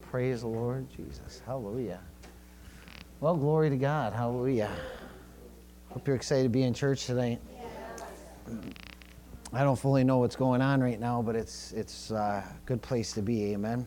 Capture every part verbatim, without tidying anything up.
Praise the Lord Jesus. Hallelujah. Well, glory to God. Hallelujah. Hope you're excited to be in church tonight. I don't fully know what's going on right now, but it's it's a good place to be. Amen.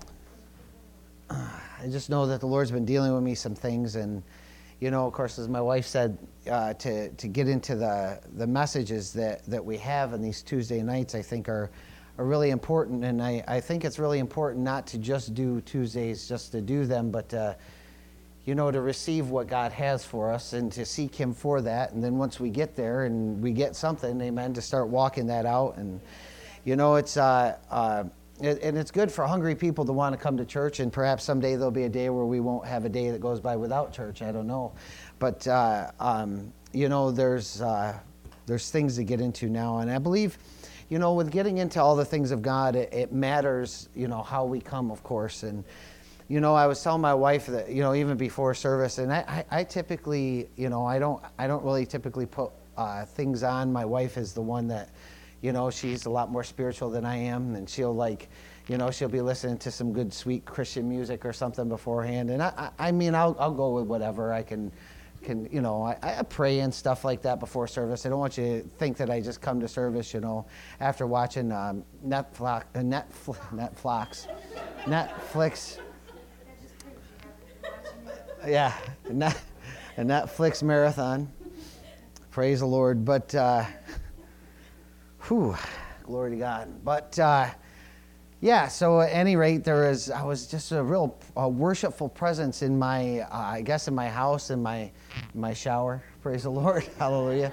I just know that the Lord's been dealing with me some things, and you know, of course, as my wife said, uh, to to get into the the messages that that we have on these Tuesday nights, I think are are really important, and I I think it's really important not to just do Tuesdays just to do them, but uh, you know, to receive what God has for us and to seek Him for that, and then once we get there and we get something, amen, to start walking that out, and you know, it's uh, uh, it, and it's good for hungry people to want to come to church, and perhaps someday there'll be a day where we won't have a day that goes by without church. I don't know, but uh, um, you know, there's uh, there's things to get into now, and I believe, you know, with getting into all the things of God, it, it matters, you know, how we come, of course, and you know, I was telling my wife that, you know, even before service, and I, I, I typically, you know, I don't I don't really typically put uh, things on. My wife is the one that, you know, she's a lot more spiritual than I am, and she'll like, you know, she'll be listening to some good, sweet Christian music or something beforehand, and I, I, I mean, I'll I'll go with whatever I can, can you know, I, I pray and stuff like that before service. I don't want you to think that I just come to service, you know, after watching um, Netflix, uh, Netflix, Netflix, Netflix. Yeah, a Netflix marathon. Praise the Lord. But, uh, whew, glory to God. But, uh, yeah, so at any rate, there is, I was just a real uh, worshipful presence in my, uh, I guess in my house, in my, my shower. Praise the Lord. Hallelujah.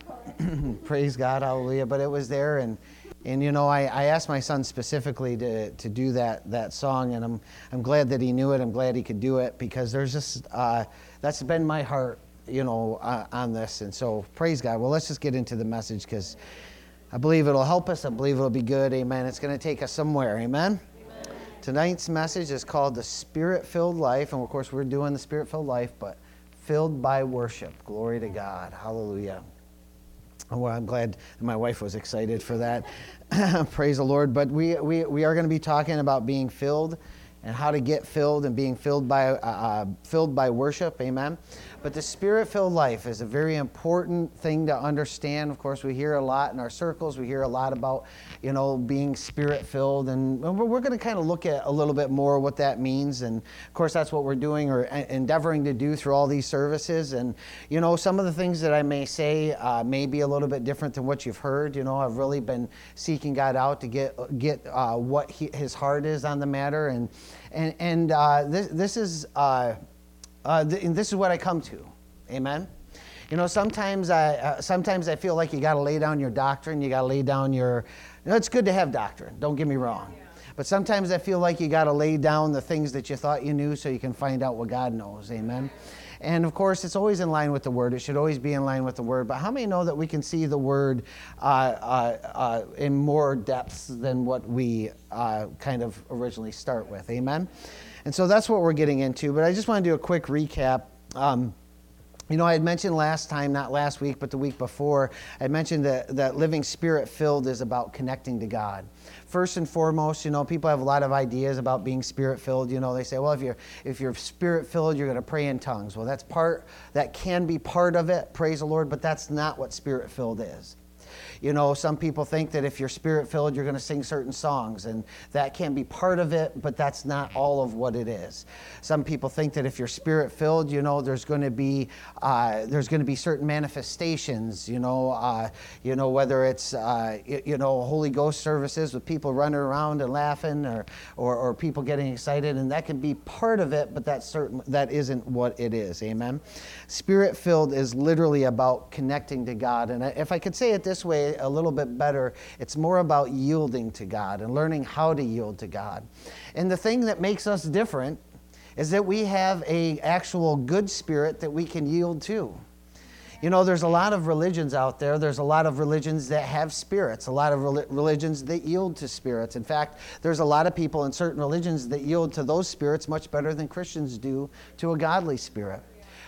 Praise God. Hallelujah. But it was there, and And you know, I, I asked my son specifically to, to do that that song, and I'm I'm glad that he knew it. I'm glad he could do it, because there's just uh, that's been my heart, you know, uh, on this. And so praise God. Well, let's just get into the message, because I believe it'll help us. I believe it'll be good. Amen. It's going to take us somewhere. Amen. Amen. Tonight's message is called the Spirit-Filled Life, and of course we're doing the Spirit-Filled Life, but filled by worship. Glory to God. Hallelujah. Well, I'm glad my wife was excited for that. Praise the Lord. But we, we, we are going to be talking about being filled and how to get filled and being filled by uh, filled by worship. Amen. But the Spirit-filled life is a very important thing to understand. Of course, we hear a lot in our circles. We hear a lot about, you know, being Spirit-filled. And we're going to kind of look at a little bit more what that means. And, of course, that's what we're doing or endeavoring to do through all these services. And, you know, some of the things that I may say uh, may be a little bit different than what you've heard. You know, I've really been seeking God out to get get uh, what he, His heart is on the matter. And, and, and uh, this, this is... Uh, Uh, th- and this is what I come to, amen. You know, sometimes I uh, sometimes I feel like you got to lay down your doctrine. You got to lay down your. You know, it's good to have doctrine. Don't get me wrong, yeah. But sometimes I feel like you got to lay down the things that you thought you knew, so you can find out what God knows, amen. And of course, it's always in line with the Word. It should always be in line with the Word. But how many know that we can see the Word uh, uh, uh, in more depths than what we uh, kind of originally start with, amen. And so that's what we're getting into. But I just want to do a quick recap. Um, you know, I had mentioned last time, not last week, but the week before, I mentioned that, that living Spirit-filled is about connecting to God. First and foremost, you know, people have a lot of ideas about being Spirit-filled. You know, they say, well, if you're if you're Spirit-filled, you're going to pray in tongues. Well, that's part, that can be part of it, praise the Lord, but that's not what Spirit-filled is. You know, some people think that if you're Spirit-filled, you're going to sing certain songs, and that can be part of it, but that's not all of what it is. Some people think that if you're Spirit-filled, you know, there's going to be uh, there's going to be certain manifestations. You know, uh, you know whether it's uh, you know Holy Ghost services with people running around and laughing, or, or or people getting excited, and that can be part of it, but that's certain that isn't what it is. Amen. Spirit-filled is literally about connecting to God, and if I could say it this way a little bit better, it's more about yielding to God and learning how to yield to God. And the thing that makes us different is that we have a actual good spirit that we can yield to. You know, there's a lot of religions out there. There's a lot of religions that have spirits, a lot of religions that yield to spirits. In fact, there's a lot of people in certain religions that yield to those spirits much better than Christians do to a godly spirit.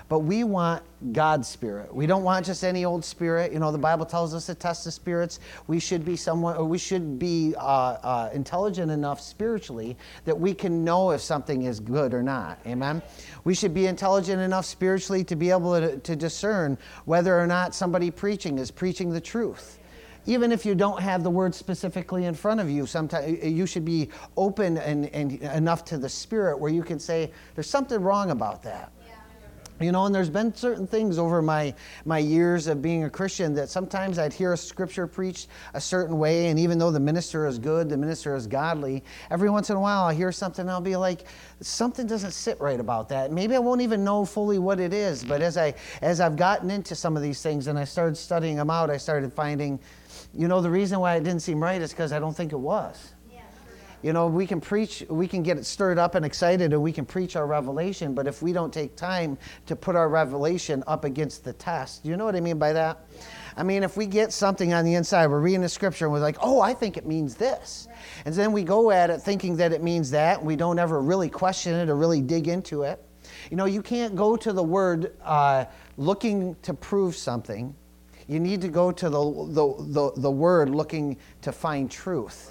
but we want God's Spirit. We don't want just any old spirit. You know, the Bible tells us to test the spirits. We should be someone, or we should be uh, uh, intelligent enough spiritually that we can know if something is good or not. Amen? We should be intelligent enough spiritually to be able to, to discern whether or not somebody preaching is preaching the truth. Even if you don't have the word specifically in front of you, sometimes you should be open and, and enough to the Spirit where you can say, there's something wrong about that. You know, and there's been certain things over my, my years of being a Christian that sometimes I'd hear a scripture preached a certain way, and even though the minister is good, the minister is godly, every once in a while I'll hear something and I'll be like, something doesn't sit right about that. Maybe I won't even know fully what it is, but as, I, as I've gotten into some of these things and I started studying them out, I started finding, you know, the reason why it didn't seem right is because I don't think it was. You know, we can preach, we can get stirred up and excited, and we can preach our revelation, but if we don't take time to put our revelation up against the test, you know what I mean by that? I mean, if we get something on the inside, we're reading the scripture and we're like, oh, I think it means this. And then we go at it thinking that it means that, and we don't ever really question it or really dig into it. You know, you can't go to the word uh, looking to prove something. You need to go to the, the, the, the word looking to find truth.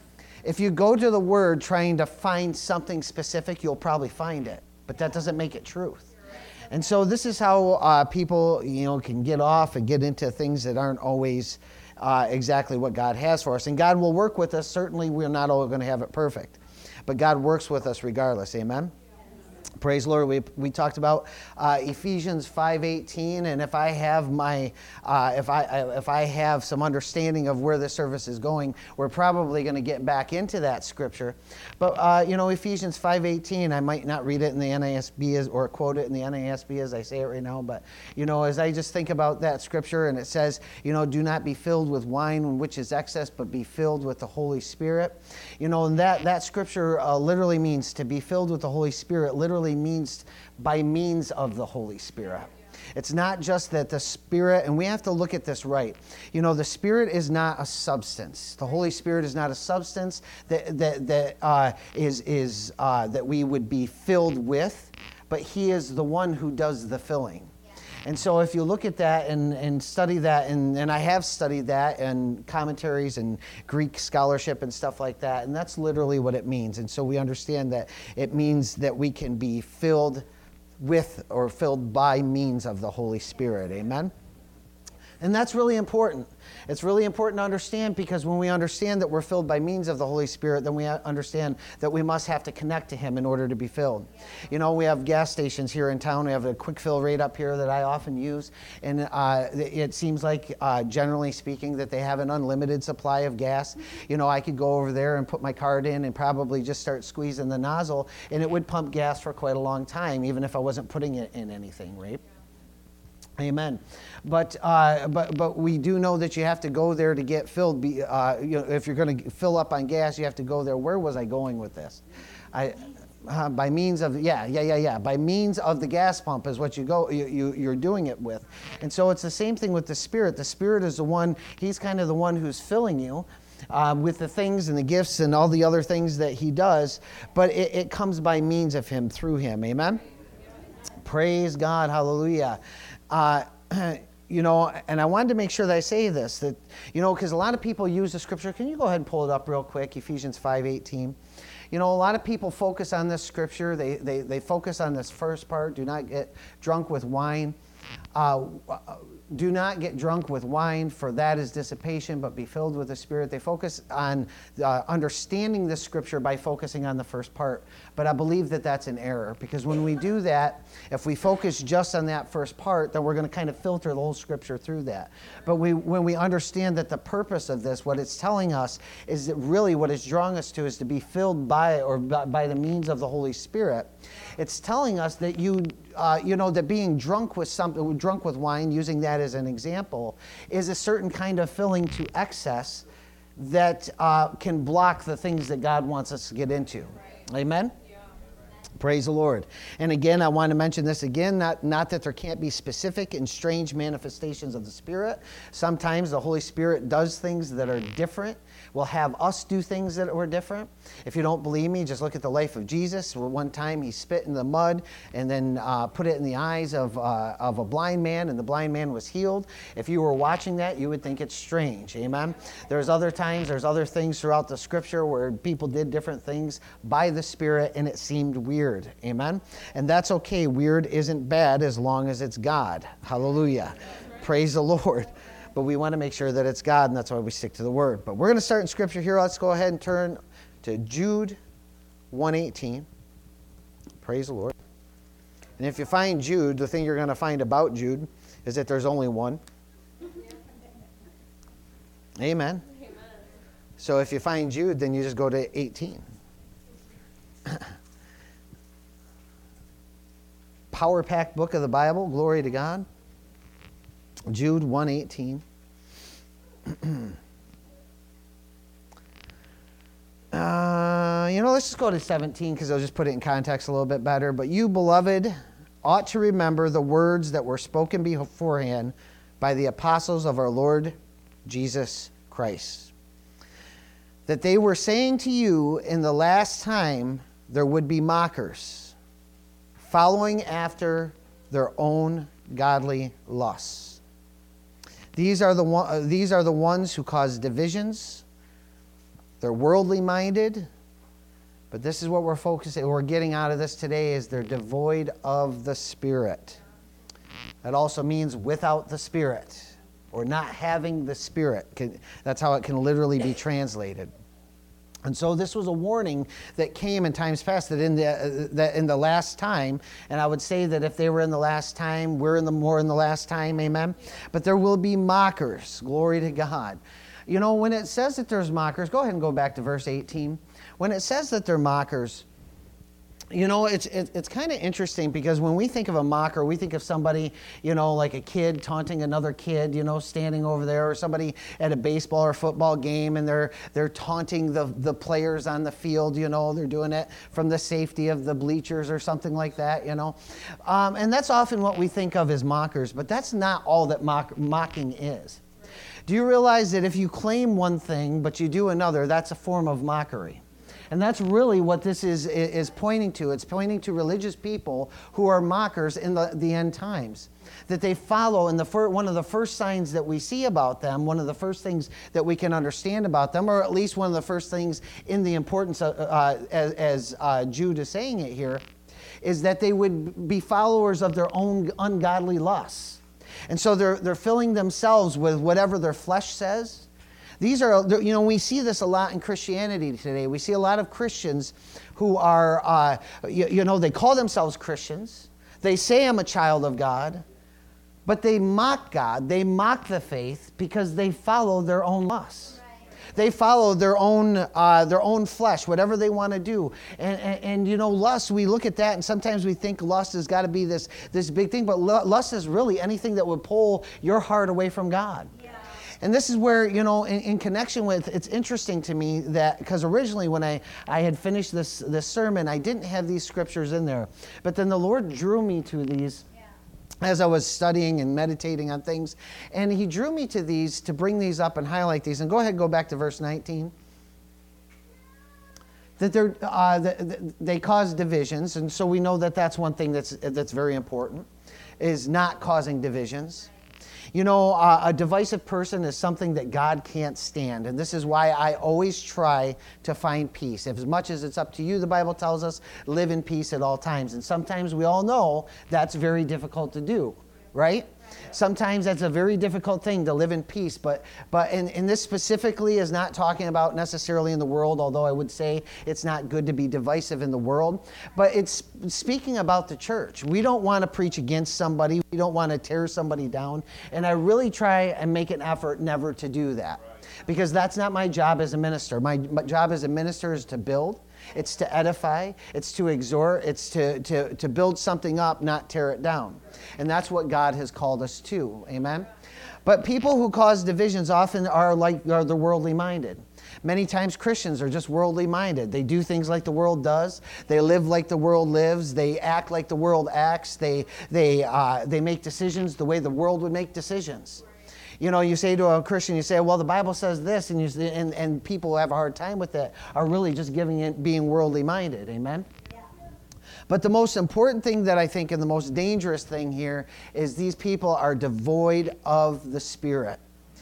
If you go to the word trying to find something specific, you'll probably find it, but that doesn't make it truth. And so this is how uh, people, you know, can get off and get into things that aren't always uh, exactly what God has for us. And God will work with us. Certainly, we're not all going to have it perfect, but God works with us regardless. Amen. Praise the Lord. We we talked about uh, Ephesians five eighteen, and if I have my uh, if I if I have some understanding of where this service is going, we're probably going to get back into that scripture. But uh, you know, Ephesians five eighteen, I might not read it in the N A S B as, or quote it in the N A S B as I say it right now, but you know, as I just think about that scripture, and it says, you know, do not be filled with wine in which is excess, but be filled with the Holy Spirit. You know, and that that scripture uh, literally means to be filled with the Holy Spirit. Literally means by means of the Holy Spirit. It's not just that the Spirit, and we have to look at this right. You know, the Spirit is not a substance. The Holy Spirit is not a substance that that that uh, is is uh, that we would be filled with, but He is the one who does the filling. And so if you look at that and, and study that, and, and I have studied that in commentaries and Greek scholarship and stuff like that, and that's literally what it means. And so we understand that it means that we can be filled with or filled by means of the Holy Spirit. Amen? And that's really important. It's really important to understand, because when we understand that we're filled by means of the Holy Spirit, then we understand that we must have to connect to Him in order to be filled. You know, we have gas stations here in town. We have a quick fill rate up here that I often use. And uh, it seems like, uh, generally speaking, that they have an unlimited supply of gas. You know, I could go over there and put my card in and probably just start squeezing the nozzle, and it would pump gas for quite a long time, even if I wasn't putting it in anything, right? Amen. But uh, but but we do know that you have to go there to get filled. Be, uh, you know, if you're going to fill up on gas, you have to go there. Where was I going with this? I uh, by means of yeah yeah yeah yeah by means of the gas pump is what you go you, you you're doing it with. And so it's the same thing with the Spirit. The Spirit is the one. He's kind of the one who's filling you. Uh, with the things and the gifts and all the other things that He does, but it, it comes by means of Him, through Him. Amen? Praise God. Hallelujah. Uh, you know, and I wanted to make sure that I say this, that, you know, because a lot of people use the scripture. Can you go ahead and pull it up real quick, Ephesians five eighteen? You know, a lot of people focus on this scripture. They, they, they focus on this first part, do not get drunk with wine. Uh, do not get drunk with wine, for that is dissipation, but be filled with the Spirit. They focus on uh, understanding the scripture by focusing on the first part. But I believe that that's an error, because when we do that, if we focus just on that first part, then we're going to kind of filter the whole scripture through that. But we, when we understand that the purpose of this, what it's telling us, is that really what it's drawing us to is to be filled by, or by, by the means of the Holy Spirit. It's telling us that you, uh, you know, that being drunk with something, drunk with wine, using that as an example, is a certain kind of filling to excess that uh, can block the things that God wants us to get into. Amen? Praise the Lord. And again, I want to mention this again, not, not that there can't be specific and strange manifestations of the Spirit. Sometimes the Holy Spirit does things that are different will have us do things that were different. If you don't believe me, just look at the life of Jesus. One time he spit in the mud and then uh, put it in the eyes of, uh, of a blind man, and the blind man was healed. If you were watching that, you would think it's strange. Amen? There's other times, there's other things throughout the scripture where people did different things by the Spirit and it seemed weird. Amen? And that's okay. Weird isn't bad as long as it's God. Hallelujah. Praise the Lord. But we want to make sure that it's God, and that's why we stick to the Word. But we're going to start in Scripture here. Let's go ahead and turn to Jude one eighteen. Praise the Lord. And if you find Jude, the thing you're going to find about Jude is that there's only one. Amen. Amen. So if you find Jude, then you just go to eighteen. Power-packed book of the Bible. Glory to God. Jude one eighteen. uh, you know, let's just go to seventeen because I'll just put it in context a little bit better. But you, beloved, ought to remember the words that were spoken beforehand by the apostles of our Lord Jesus Christ, that they were saying to you in the last time there would be mockers, following after their own godly lusts. These are the one, uh, these are the ones who cause divisions. They're worldly minded. But this is what we're focusing, we're getting out of this today is they're devoid of the Spirit. That also means without the Spirit or not having the Spirit. That's how it can literally be translated. And so this was a warning that came in times past that in the uh, that in the last time, and I would say that if they were in the last time, we're in the more in the last time, amen. But there will be mockers. Glory to God. You know, when it says that there's mockers, go ahead and go back to verse eighteen. When it says that they're mockers, you know, it's it, it's kind of interesting because when we think of a mocker, we think of somebody, you know, like a kid taunting another kid, you know, standing over there, or somebody at a baseball or football game, and they're they're taunting the the players on the field, you know, they're doing it from the safety of the bleachers or something like that, you know. Um, and that's often what we think of as mockers, but that's not all that mock, mocking is. Do you realize that if you claim one thing but you do another, that's a form of mockery? And that's really what this is is pointing to. It's pointing to religious people who are mockers in the, the end times. That they follow, and the fir- one of the first signs that we see about them, one of the first things that we can understand about them, or at least one of the first things in the importance of, uh, as, as uh, Jude is saying it here, is that they would be followers of their own ungodly lusts. And so they're they're filling themselves with whatever their flesh says. These are, you know, we see this a lot in Christianity today. We see a lot of Christians who are, uh, you, you know, they call themselves Christians. They say, I'm a child of God. But they mock God. They mock the faith because they follow their own lusts. Right. They follow their own uh, their own flesh, whatever they want to do. And, and, and, you know, lust, we look at that and sometimes we think lust has got to be this, this big thing. But lust is really anything that would pull your heart away from God. Yeah. And this is where, you know, in, in connection with, it's interesting to me that, because originally when I, I had finished this, this sermon, I didn't have these scriptures in there. But then the Lord drew me to these yeah. as I was studying and meditating on things. And he drew me to these to bring these up and highlight these. And go ahead and go back to verse nineteen. That they're, uh, they cause divisions. And so we know that that's one thing that's, that's very important, is not causing divisions. You know, uh, a divisive person is something that God can't stand. And this is why I always try to find peace. As much as it's up to you, the Bible tells us, live in peace at all times. And sometimes we all know that's very difficult to do, right? Sometimes that's a very difficult thing to live in peace. But but and, and this specifically is not talking about necessarily in the world, although I would say it's not good to be divisive in the world. But it's speaking about the church. We don't want to preach against somebody. We don't want to tear somebody down. And I really try and make an effort never to do that. Because that's not my job as a minister. My, my job as a minister is to build. It's to edify, it's to exhort, it's to, to, to build something up, not tear it down. And that's what God has called us to. Amen? But people who cause divisions often are like are the worldly minded. Many times Christians are just worldly minded. They do things like the world does. They live like the world lives. They act like the world acts. They, they, uh, they make decisions the way the world would make decisions. You know, you say to a Christian, you say, well, the Bible says this, and, you say, and, and people who have a hard time with that are really just giving it, being worldly minded. Amen? Yeah. But the most important thing that I think, and the most dangerous thing here, is these people are devoid of the Spirit.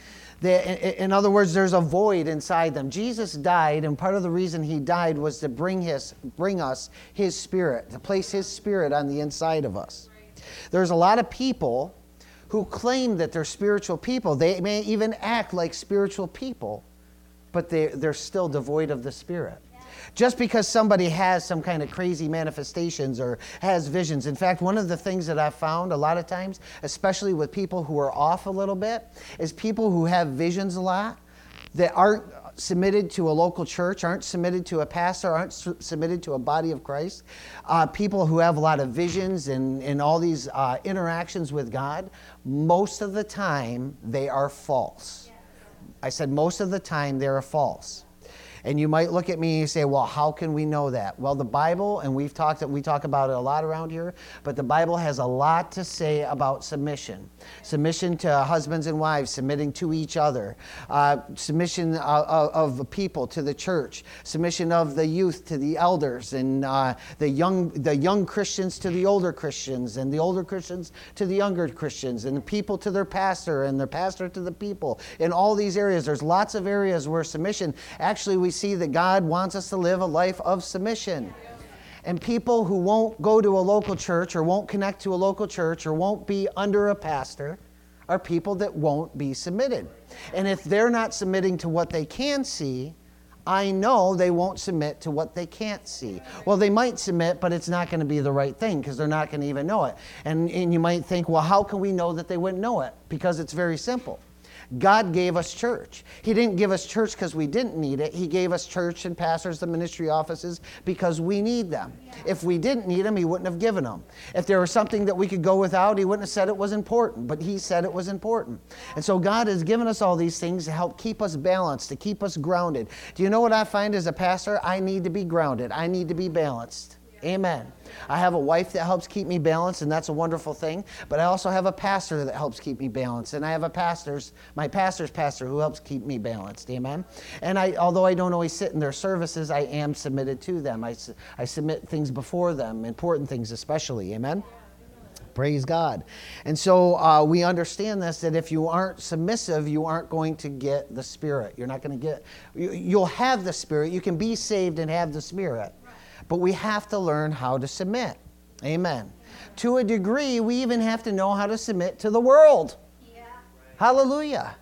They, in other words, there's a void inside them. Jesus died, and part of the reason he died was to bring his, bring us his Spirit, to place his Spirit on the inside of us. There's a lot of people who claim that they're spiritual people. They may even act like spiritual people, but they, they're still devoid of the Spirit. Just because somebody has some kind of crazy manifestations or has visions. In fact, one of the things that I've found a lot of times, especially with people who are off a little bit, is people who have visions a lot that aren't submitted to a local church, aren't submitted to a pastor, aren't su- submitted to a body of Christ. Uh, people who have a lot of visions and, and all these uh, interactions with God, most of the time they are false. I said most of the time they are false. And you might look at me and you say, well, how can we know that? Well, the Bible, and we've talked, we talk about it a lot around here, but the Bible has a lot to say about submission. Submission to husbands and wives, submitting to each other. Uh, submission of, of people to the church. Submission of the youth to the elders, and uh, the young the young Christians to the older Christians, and the older Christians to the younger Christians, and the people to their pastor, and their pastor to the people. In all these areas, there's lots of areas where submission, actually we see that God wants us to live a life of submission. And people who won't go to a local church or won't connect to a local church or won't be under a pastor are people that won't be submitted. And if they're not submitting to what they can see, I know they won't submit to what they can't see. Well, they might submit, but it's not going to be the right thing because they're not going to even know it. And, and you might think, well, how can we know that they wouldn't know it? Because it's very simple. God gave us church. He didn't give us church because we didn't need it. He gave us church and pastors and ministry offices because we need them. If we didn't need them, he wouldn't have given them. If there was something that we could go without, he wouldn't have said it was important, but he said it was important. And so God has given us all these things to help keep us balanced, to keep us grounded. Do you know what I find as a pastor? I need to be grounded. I need to be balanced. Amen. I have a wife that helps keep me balanced, and that's a wonderful thing. But I also have a pastor that helps keep me balanced, and I have a pastor's, my pastor's pastor who helps keep me balanced. Amen. And I, although I don't always sit in their services, I am submitted to them. I, I submit things before them, important things especially. Amen. Praise God. And so uh, we understand this, that if you aren't submissive, you aren't going to get the Spirit. You're not going to get, you, you'll have the Spirit. You can be saved and have the Spirit. But we have to learn how to submit. Amen. To a degree, we even have to know how to submit to the world. Yeah. Hallelujah.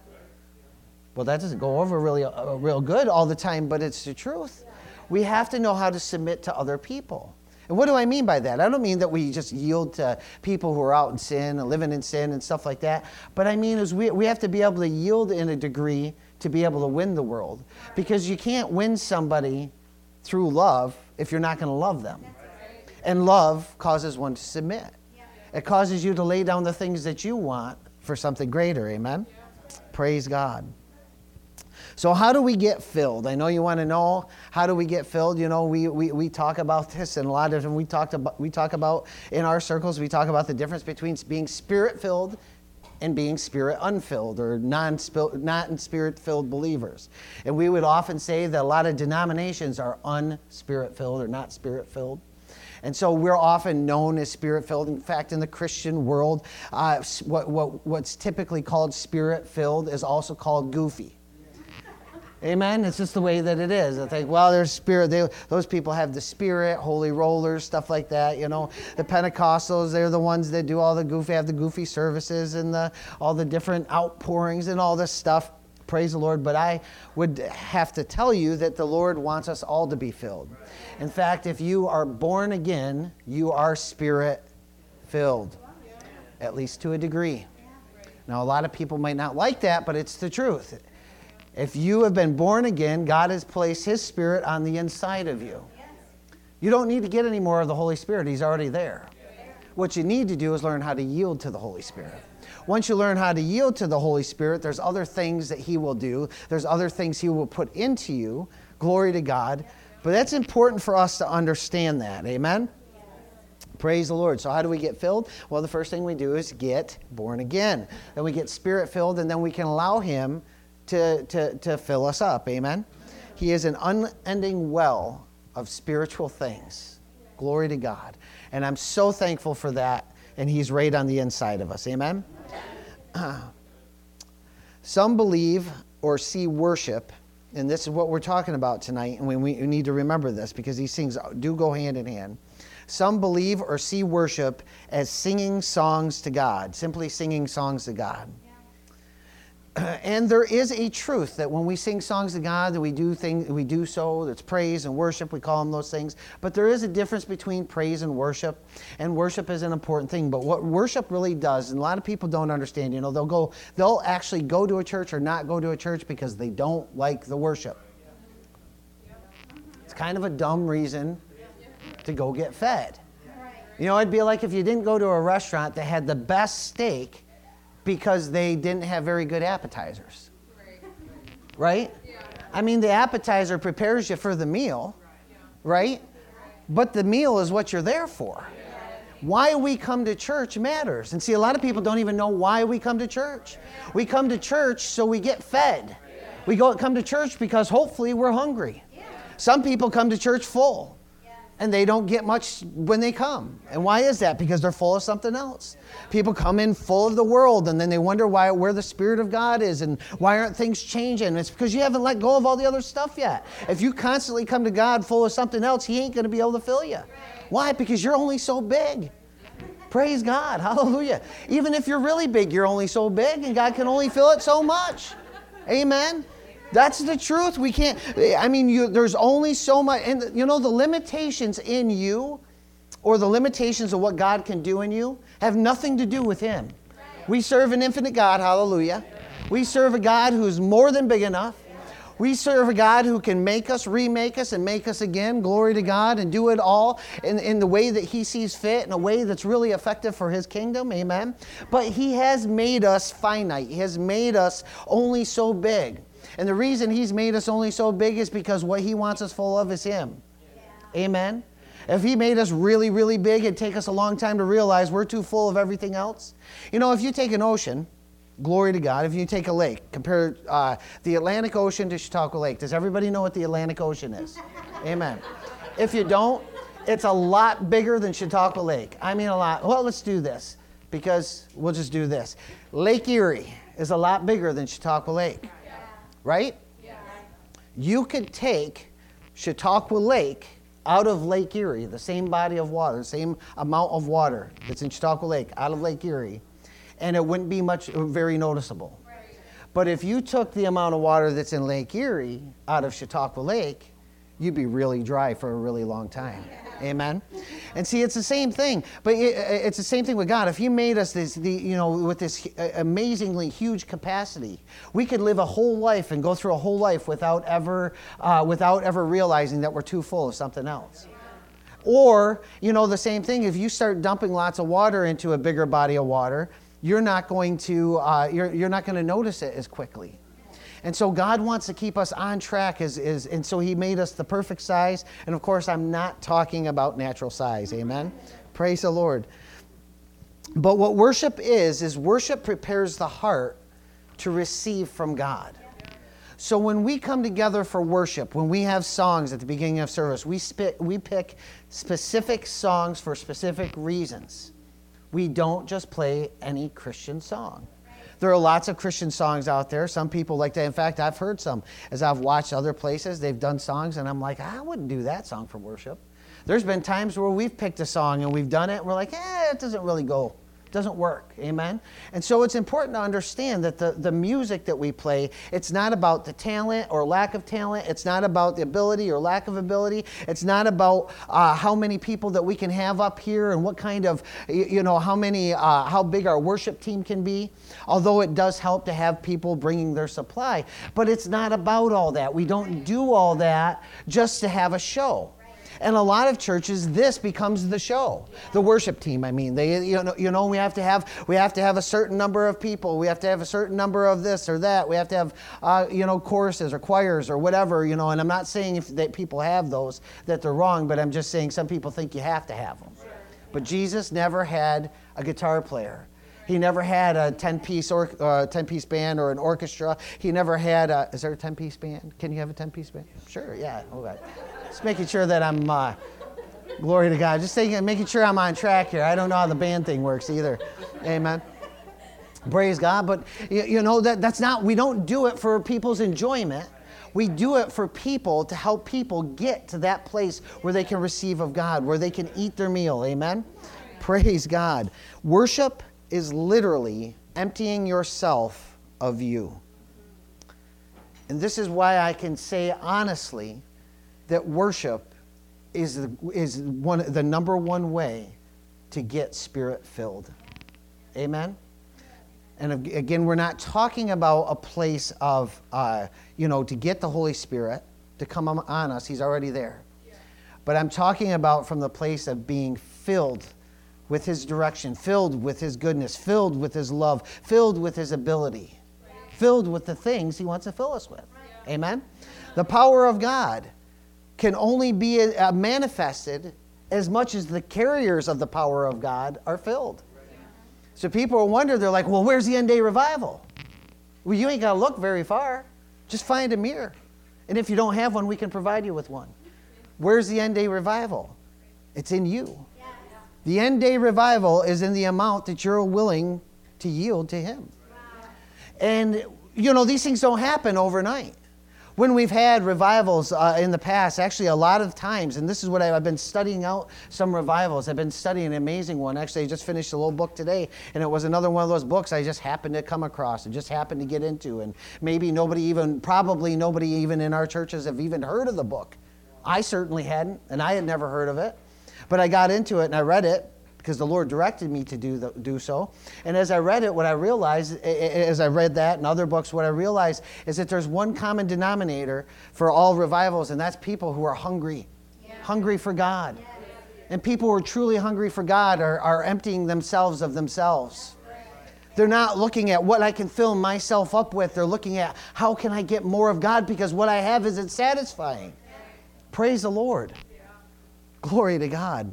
Well, that doesn't go over really uh, real good all the time, but it's the truth. We have to know how to submit to other people. And what do I mean by that? I don't mean that we just yield to people who are out in sin and living in sin and stuff like that. But I mean is we, we have to be able to yield in a degree to be able to win the world. Because you can't win somebody through love if you're not going to love them. And love causes one to submit. It causes you to lay down the things that you want for something greater. Amen? Praise God. So how do we get filled? I know you want to know, how do we get filled? You know, we, we, we talk about this and a lot of, and we talked about, we talk about in our circles, we talk about the difference between being spirit-filled and being spirit-unfilled, or non-spirit-filled believers. And we would often say that a lot of denominations are unspirit-filled or not spirit-filled. And so we're often known as spirit-filled. In fact, in the Christian world, uh, what, what, what's typically called spirit-filled is also called goofy. Amen? It's just the way that it is. I think, well, there's spirit. They, those people have the Spirit, holy rollers, stuff like that. You know, the Pentecostals, they're the ones that do all the goofy, have the goofy services and the all the different outpourings and all this stuff. Praise the Lord. But I would have to tell you that the Lord wants us all to be filled. In fact, if you are born again, you are Spirit-filled, at least to a degree. Now, a lot of people might not like that, but it's the truth. If you have been born again, God has placed His Spirit on the inside of you. You don't need to get any more of the Holy Spirit. He's already there. What you need to do is learn how to yield to the Holy Spirit. Once you learn how to yield to the Holy Spirit, there's other things that He will do. There's other things He will put into you. Glory to God. But that's important for us to understand that. Amen? Praise the Lord. So how do we get filled? Well, the first thing we do is get born again. Then we get Spirit filled, and then we can allow Him to, to, to fill us up. Amen? He is an unending well of spiritual things. Glory to God. And I'm so thankful for that, and He's right on the inside of us. Amen? Uh, some believe or see worship, and this is what we're talking about tonight, and we, we need to remember this because these things do go hand in hand. Some believe or see worship as singing songs to God, simply singing songs to God. Yeah. And there is a truth that when we sing songs to God, that we do things, we do so, that's praise and worship, we call them those things. But there is a difference between praise and worship, and worship is an important thing. But what worship really does, and a lot of people don't understand, you know, they'll go, they'll actually go to a church or not go to a church because they don't like the worship. It's kind of a dumb reason to go get fed. You know, it'd be like if you didn't go to a restaurant that had the best steak because they didn't have very good appetizers. Right? I mean, the appetizer prepares you for the meal, right? But the meal is what you're there for. Why we come to church matters. And see, a lot of people don't even know why we come to church. We come to church so we get fed. We go come to church because hopefully we're hungry. Some people come to church full. And they don't get much when they come. And why is that? Because they're full of something else. People come in full of the world, and then they wonder why, where the Spirit of God is, and why aren't things changing? It's because you haven't let go of all the other stuff yet. If you constantly come to God full of something else, He ain't going to be able to fill you. Why? Because you're only so big. Praise God. Hallelujah. Even if you're really big, you're only so big, and God can only fill it so much. Amen. That's the truth. We can't, I mean, you, there's only so much, and you know, the limitations in you, or the limitations of what God can do in you, have nothing to do with Him. We serve an infinite God, hallelujah. We serve a God who's more than big enough. We serve a God who can make us, remake us, and make us again, glory to God, and do it all in, in the way that He sees fit, in a way that's really effective for His kingdom, amen. But He has made us finite. He has made us only so big. And the reason He's made us only so big is because what He wants us full of is Him. Yeah. Amen? If He made us really, really big, it'd take us a long time to realize we're too full of everything else. You know, if you take an ocean, glory to God, if you take a lake, compare uh, the Atlantic Ocean to Chautauqua Lake. Does everybody know what the Atlantic Ocean is? Amen. If you don't, it's a lot bigger than Chautauqua Lake. I mean a lot. Well, let's do this, because we'll just do this. Lake Erie is a lot bigger than Chautauqua Lake. Right? Yes. You could take Chautauqua Lake out of Lake Erie, the same body of water, the same amount of water that's in Chautauqua Lake, out of Lake Erie, and it wouldn't be much, very noticeable. Right. But if you took the amount of water that's in Lake Erie out of Chautauqua Lake, you'd be really dry for a really long time. Amen. And see, it's the same thing, but it's the same thing with God. If He made us this, the, you know, with this amazingly huge capacity, we could live a whole life and go through a whole life without ever, uh, without ever realizing that we're too full of something else. Or, you know, the same thing. If you start dumping lots of water into a bigger body of water, you're not going to, uh, you're you're not going to notice it as quickly. And so God wants to keep us on track, as, is, and so He made us the perfect size. And of course, I'm not talking about natural size. Amen? Praise the Lord. But what worship is, is worship prepares the heart to receive from God. So when we come together for worship, when we have songs at the beginning of service, we, sp- we pick specific songs for specific reasons. We don't just play any Christian song. There are lots of Christian songs out there. Some people like that. In fact, I've heard some. As I've watched other places, they've done songs, and I'm like, I wouldn't do that song for worship. There's been times where we've picked a song, and we've done it, and we're like, eh, it doesn't really go. It doesn't work. Amen? And so it's important to understand that the, the music that we play, it's not about the talent or lack of talent. It's not about the ability or lack of ability. It's not about uh, how many people that we can have up here and what kind of, you know, how many, uh, how big our worship team can be. Although it does help to have people bringing their supply. But it's not about all that. We don't do all that just to have a show. And a lot of churches, this becomes the show. The worship team, I mean, they, you know, you know, we have to have, we have to have a certain number of people. We have to have a certain number of this or that. We have to have, uh, you know, choruses or choirs or whatever, you know. And I'm not saying if that people have those that they're wrong, but I'm just saying some people think you have to have them. But Jesus never had a guitar player. He never had a ten-piece or uh, ten-piece band or an orchestra. He never had a, is there a ten-piece band? Can you have a ten-piece band? Sure, yeah. Okay. Just making sure that I'm, uh, glory to God. Just saying, making sure I'm on track here. I don't know how the band thing works either. Amen. Praise God. But, you, you know, that that's not, we don't do it for people's enjoyment. We do it for people to help people get to that place where they can receive of God, where they can eat their meal. Amen. Praise God. Worship is literally emptying yourself of you. And this is why I can say honestly that worship is the, is one the number one way to get spirit filled. Amen. And again, we're not talking about a place of uh, you know to get the Holy Spirit to come on us. He's already there. But I'm talking about from the place of being filled with His direction, filled with His goodness, filled with His love, filled with His ability, filled with the things He wants to fill us with. Amen? The power of God can only be uh, manifested as much as the carriers of the power of God are filled. So people wonder, they're like, well, where's the end day revival? Well, you ain't got to look very far. Just find a mirror. And if you don't have one, we can provide you with one. Where's the end day revival? It's in you. The end day revival is in the amount that you're willing to yield to Him. Wow. And, you know, these things don't happen overnight. When we've had revivals uh, in the past, actually a lot of times, and this is what I, I've been studying out some revivals. I've been studying an amazing one. Actually, I just finished a little book today, and it was another one of those books I just happened to come across and just happened to get into. And maybe nobody even, probably nobody even in our churches have even heard of the book. I certainly hadn't, and I had never heard of it. But I got into it and I read it because the Lord directed me to do the, do so. And as I read it, what I realized, as I read that and other books, what I realized is that there's one common denominator for all revivals, and that's people who are hungry, yeah. hungry for God. Yeah. And people who are truly hungry for God are, are emptying themselves of themselves. They're not looking at what I can fill myself up with. They're looking at how can I get more of God because what I have isn't satisfying. Praise the Lord. Glory to God.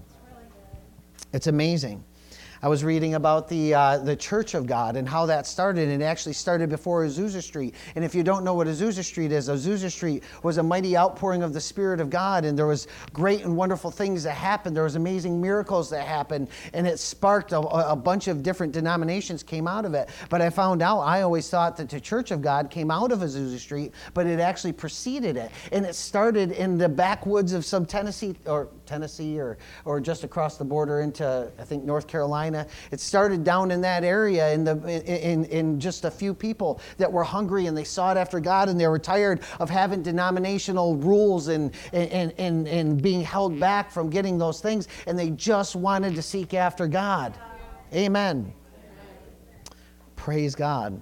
It's amazing. I was reading about the uh, the Church of God and how that started, and it actually started before Azusa Street. And if you don't know what Azusa Street is, Azusa Street was a mighty outpouring of the Spirit of God, and there was great and wonderful things that happened. There was amazing miracles that happened, and it sparked a, a bunch of different denominations came out of it. But I found out, I always thought that the Church of God came out of Azusa Street, but it actually preceded it. And it started in the backwoods of some Tennessee, or Tennessee, or, or just across the border into, I think, North Carolina. It started down in that area in, the, in, in just a few people that were hungry and they sought after God and they were tired of having denominational rules and, and, and, and being held back from getting those things, and they just wanted to seek after God. Amen. Praise God.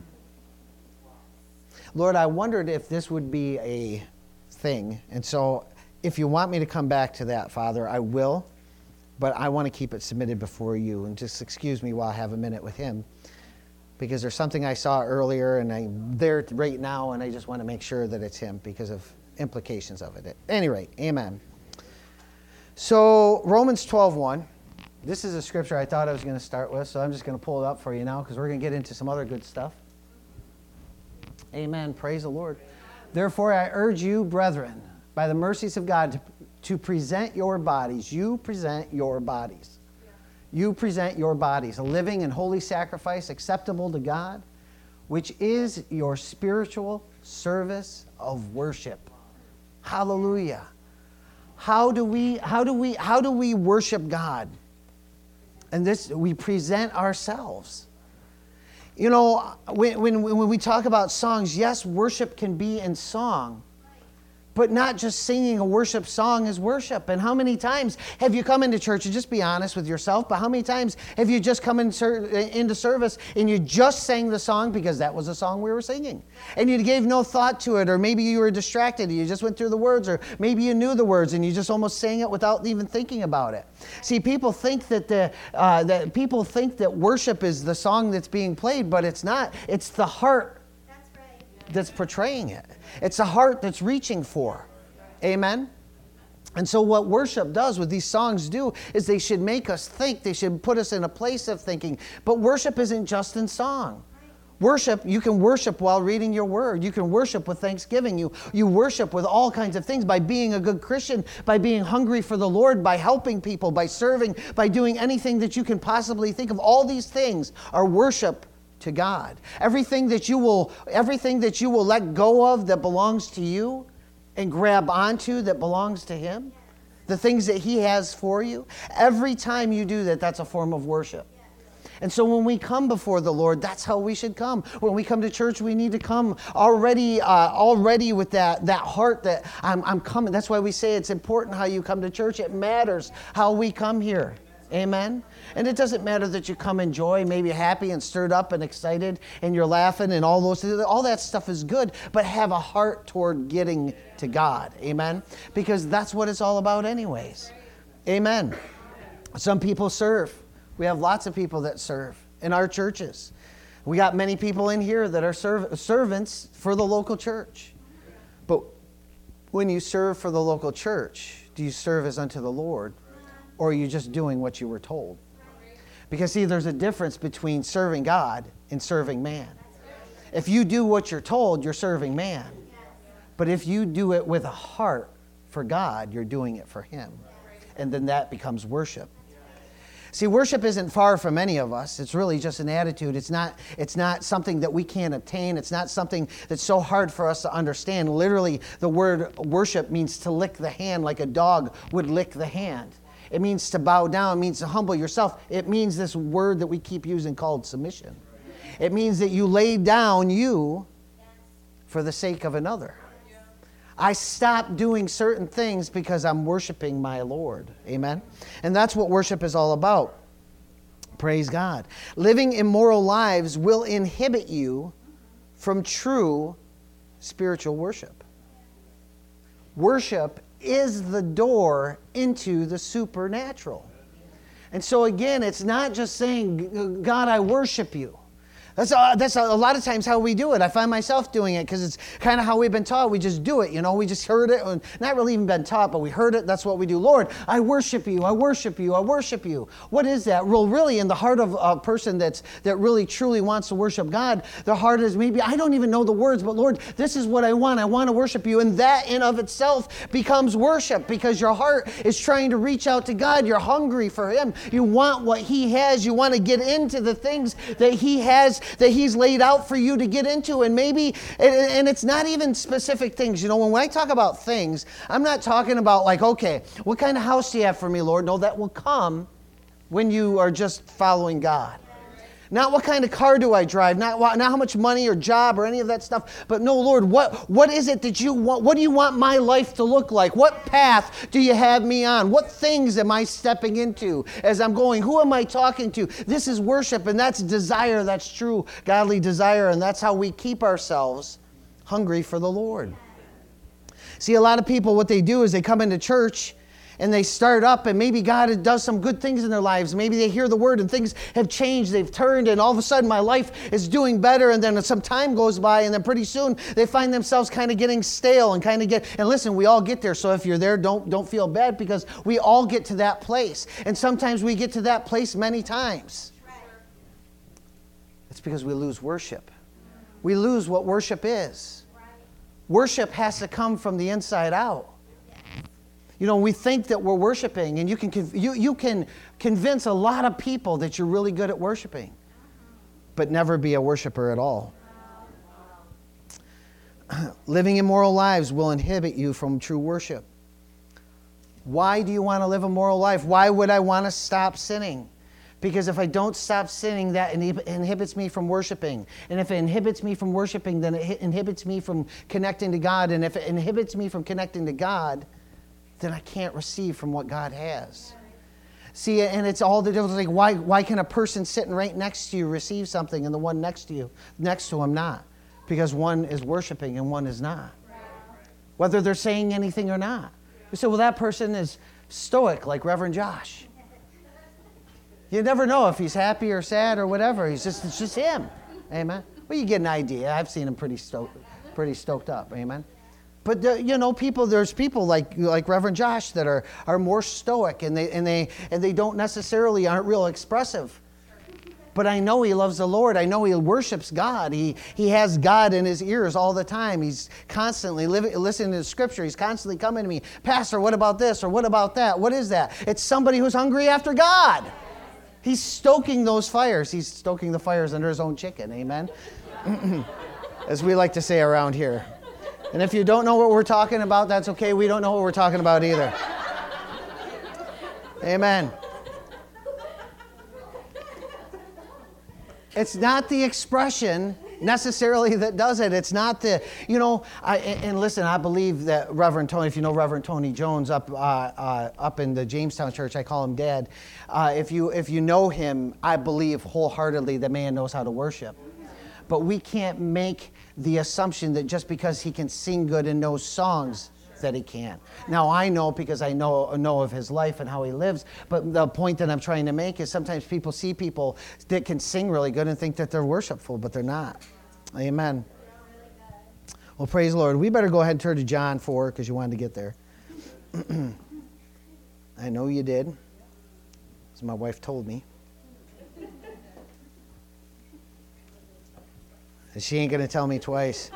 Lord, I wondered if this would be a thing, and so if you want me to come back to that, Father, I will. But I want to keep it submitted before you. And just excuse me while I have a minute with him. Because there's something I saw earlier and I'm there right now and I just want to make sure that it's him because of implications of it. At any rate, amen. So Romans twelve one. This is a scripture I thought I was going to start with. So I'm just going to pull it up for you now because we're going to get into some other good stuff. Amen. Praise the Lord. Therefore I urge you, brethren, by the mercies of God, to to present your bodies. You present your bodies. You present your bodies, a living and holy sacrifice acceptable to God, which is your spiritual service of worship. Hallelujah. How do we, how do we, how do we worship God? And this, we present ourselves. You know, when, when, when we talk about songs, yes, worship can be in song, but not just singing a worship song is worship. And how many times have you come into church, and just be honest with yourself, but how many times have you just come in ser- into service and you just sang the song because that was the song we were singing? And you gave no thought to it, or maybe you were distracted and you just went through the words, or maybe you knew the words and you just almost sang it without even thinking about it. See, people think that, the, uh, that, people think that worship is the song that's being played, but it's not. It's the heart that's portraying it. It's a heart that's reaching for. Amen? And so what worship does, what these songs do, is they should make us think. They should put us in a place of thinking. But worship isn't just in song. Worship, you can worship while reading your word. You can worship with thanksgiving. You, you worship with all kinds of things by being a good Christian, by being hungry for the Lord, by helping people, by serving, by doing anything that you can possibly think of. All these things are worship to God. Everything that you will, everything that you will let go of that belongs to you and grab onto that belongs to Him, the things that He has for you, every time you do that, that's a form of worship. And so when we come before the Lord, that's how we should come. When we come to church, we need to come already uh, already with that, that heart that I'm, I'm coming. That's why we say it's important how you come to church. It matters how we come here. Amen? And it doesn't matter that you come in joy, maybe happy and stirred up and excited, and you're laughing and all those things. All that stuff is good, but have a heart toward getting to God. Amen? Because that's what it's all about anyways. Amen. Some people serve. We have lots of people that serve in our churches. We got many people in here that are serv- servants for the local church. But when you serve for the local church, do you serve as unto the Lord? Or are you just doing what you were told? Because see, there's a difference between serving God and serving man. If you do what you're told, you're serving man. But if you do it with a heart for God, you're doing it for Him. And then that becomes worship. See, worship isn't far from any of us. It's really just an attitude. It's not, it's not something that we can't obtain. It's not something that's so hard for us to understand. Literally, the word worship means to lick the hand like a dog would lick the hand. It means to bow down. It means to humble yourself. It means this word that we keep using called submission. It means that you lay down you for the sake of another. I stop doing certain things because I'm worshiping my Lord. Amen? And that's what worship is all about. Praise God. Living immoral lives will inhibit you from true spiritual worship. Worship is the door into the supernatural. And so again, it's not just saying, God, I worship you. That's, uh, that's a, a lot of times how we do it. I find myself doing it because it's kind of how we've been taught. We just do it, you know. We just heard it, and not really even been taught, but we heard it. That's what we do. Lord, I worship you. I worship you. I worship you. What is that? Well, really, in the heart of a person that's that really truly wants to worship God, their heart is maybe, I don't even know the words, but Lord, this is what I want. I want to worship you. And that in of itself becomes worship because your heart is trying to reach out to God. You're hungry for Him. You want what He has. You want to get into the things that He has, that He's laid out for you to get into. And maybe, and it's not even specific things. You know, when I talk about things, I'm not talking about like, okay, what kind of house do you have for me, Lord? No, that will come when you are just following God. Not what kind of car do I drive, not, what, not how much money or job or any of that stuff, but no, Lord, what, what is it that you want? What do you want my life to look like? What path do you have me on? What things am I stepping into as I'm going? Who am I talking to? This is worship, and that's desire. That's true godly desire, and that's how we keep ourselves hungry for the Lord. See, a lot of people, what they do is they come into church and they start up, and maybe God does some good things in their lives. Maybe they hear the word and things have changed. They've turned, and all of a sudden my life is doing better. And then some time goes by, and then pretty soon they find themselves kind of getting stale and kind of get, and listen, we all get there. So if you're there, don't, don't feel bad because we all get to that place. And sometimes we get to that place many times. It's because we lose worship. We lose what worship is. Worship has to come from the inside out. You know, we think that we're worshiping, and you can you, you can convince a lot of people that you're really good at worshiping, but never be a worshiper at all. Living immoral lives will inhibit you from true worship. Why do you want to live a moral life? Why would I want to stop sinning? Because if I don't stop sinning, that inhibits me from worshiping. And if it inhibits me from worshiping, then it inhibits me from connecting to God. And if it inhibits me from connecting to God, then I can't receive from what God has. See, and it's all the difference. Like, why, why can a person sitting right next to you receive something and the one next to you, next to him not? Because one is worshiping and one is not. Whether they're saying anything or not. You say, well, that person is stoic like Reverend Josh. You never know if he's happy or sad or whatever. He's just, it's just him. Amen. Well, you get an idea. I've seen him pretty stoked, pretty stoked up. Amen. But the, you know, people. There's people like like Reverend Josh that are are more stoic, and they and they and they don't necessarily aren't real expressive. But I know he loves the Lord. I know he worships God. He he has God in his ears all the time. He's constantly living, listening to the Scripture. He's constantly coming to me, Pastor, what about this or what about that? What is that? It's somebody who's hungry after God. He's stoking those fires. He's stoking the fires under his own chicken. Amen? As we like to say around here. And if you don't know what we're talking about, that's okay. We don't know what we're talking about either. Amen. It's not the expression necessarily that does it. It's not the, you know, I, and listen, I believe that Reverend Tony, if you know Reverend Tony Jones up uh, uh, up in the Jamestown church, I call him Dad. Uh, if you if you know him, I believe wholeheartedly the man knows how to worship. But we can't make the assumption that just because he can sing good and knows songs, that he can't. Now, I know because I know know of his life and how he lives, but the point that I'm trying to make is sometimes people see people that can sing really good and think that they're worshipful, but they're not. Amen. Well, praise the Lord. We better go ahead and turn to John four because you wanted to get there. I know you did, as my wife told me. And she ain't going to tell me twice.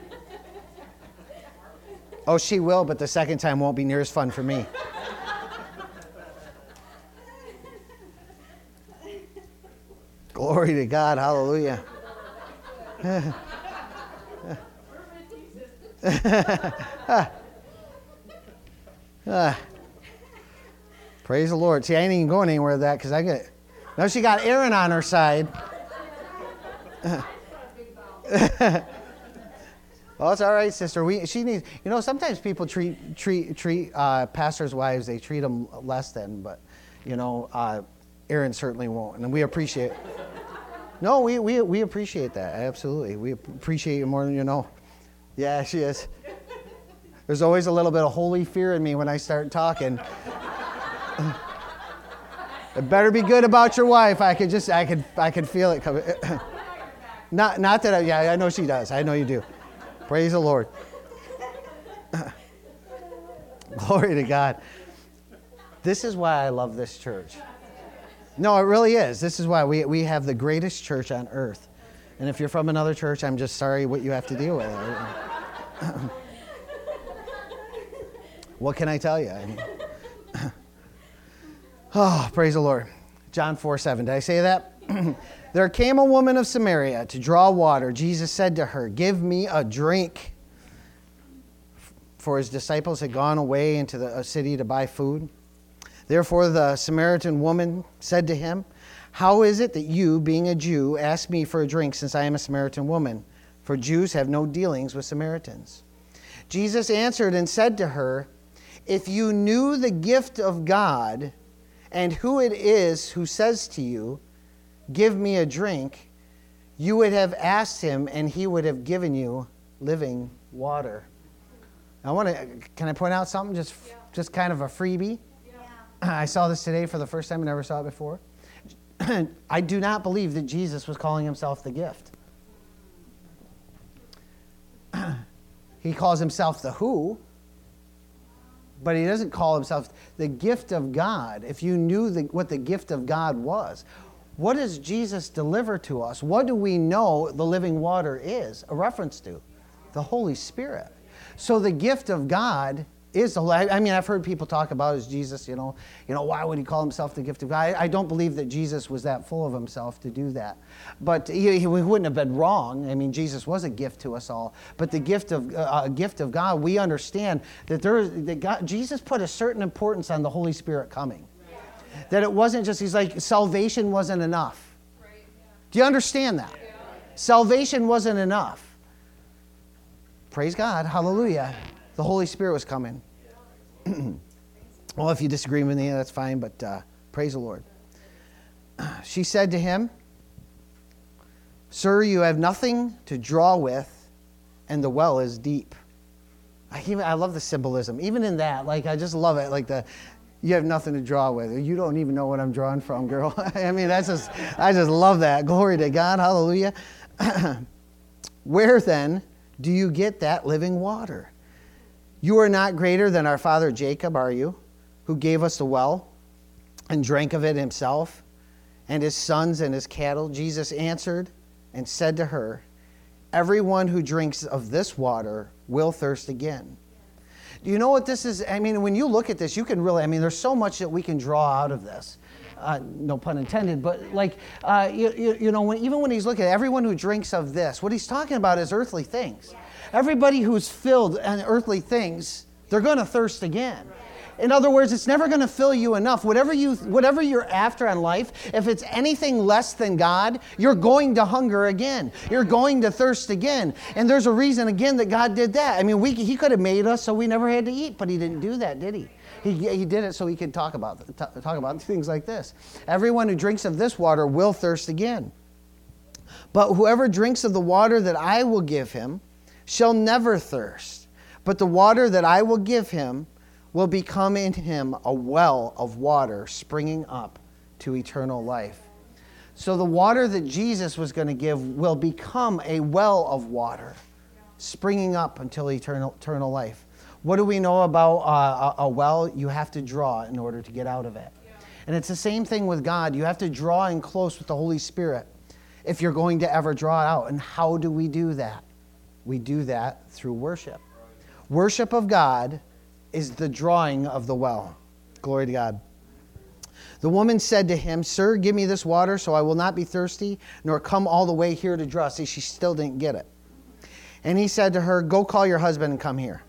Oh, she will, but the second time won't be near as fun for me. Glory to God. Hallelujah. ah. Praise the Lord. See, I ain't even going anywhere with that because I get... Now she got Aaron on her side. Well, it's all right, sister. We she needs. You know, sometimes people treat treat treat uh, pastors' wives. They treat them less than, but you know, uh, Aaron certainly won't, and we appreciate. No, we we we appreciate that absolutely. We appreciate you more than you know. Yeah, she is. There's always a little bit of holy fear in me when I start talking. It better be good about your wife. I could just I could I could feel it coming. Not not that I, yeah I know she does. I know you do. Praise the Lord. Glory to God. This is why I love this church. No, it really is. This is why we we have the greatest church on earth. And if you're from another church, I'm just sorry what you have to deal with. What can I tell you? I mean, oh, praise the Lord. John four seven. Did I say that? There came a woman of Samaria to draw water. Jesus said to her, "Give me a drink." For his disciples had gone away into the city to buy food. Therefore the Samaritan woman said to him, "How is it that you, being a Jew, ask me for a drink since I am a Samaritan woman? For Jews have no dealings with Samaritans." Jesus answered and said to her, "If you knew the gift of God and who it is who says to you, 'Give me a drink,' you would have asked him and he would have given you living water." I want to, can I point out something? Just, yeah. just kind of a freebie. Yeah. I saw this today for the first time. I never saw it before. I do not believe that Jesus was calling himself the gift. He calls himself the who, but he doesn't call himself the gift of God. If you knew the, what the gift of God was, what does Jesus deliver to us? What do we know the living water is a reference to? The Holy Spirit. So the gift of God is the, I mean, I've heard people talk about as Jesus, you know, you know, why would he call himself the gift of God? I, I don't believe that Jesus was that full of himself to do that. But he, he wouldn't have been wrong. I mean, Jesus was a gift to us all. But the gift of uh, a gift of God, we understand that there is that God, Jesus put a certain importance on the Holy Spirit coming. That it wasn't just, he's like, salvation wasn't enough. Right, yeah. Do you understand that? Yeah. Salvation wasn't enough. Praise God. Hallelujah. The Holy Spirit was coming. Well, if you disagree with me, that's fine, but uh, praise the Lord. She said to him, "Sir, you have nothing to draw with, and the well is deep." I, even, I love the symbolism. Even in that, like, I just love it. Like the... You have nothing to draw with. You don't even know what I'm drawing from, girl. I mean, that's just, I just love that. Glory to God. Hallelujah. Where then do you get that living water? You are not greater than our father Jacob, are you, who gave us the well and drank of it himself, and his sons and his cattle? Jesus answered and said to her, everyone who drinks of this water will thirst again. Do you know what this is? I mean, when you look at this, you can really, I mean, there's so much that we can draw out of this. Uh, no pun intended, but like, uh, you, you, you know, when, even when he's looking at everyone who drinks of this, what he's talking about is earthly things. Everybody who's filled on earthly things, they're going to thirst again. In other words, it's never going to fill you enough. Whatever you, whatever you're after in life, if it's anything less than God, you're going to hunger again. You're going to thirst again. And there's a reason, again, that God did that. I mean, we, he could have made us so we never had to eat, but he didn't do that, did he? He, he did it so he could talk about, talk about things like this. Everyone who drinks of this water will thirst again. But whoever drinks of the water that I will give him shall never thirst. But the water that I will give him will become in him a well of water springing up to eternal life. So the water that Jesus was going to give will become a well of water springing up until eternal, eternal life. What do we know about uh, a, a well? You have to draw in order to get out of it. And it's the same thing with God. You have to draw in close with the Holy Spirit if you're going to ever draw it out. And how do we do that? We do that through worship. Worship of God is the drawing of the well. Glory to God. The woman said to him, Sir, give me this water so I will not be thirsty, nor come all the way here to draw. See, she still didn't get it. And he said to her, Go call your husband and come here.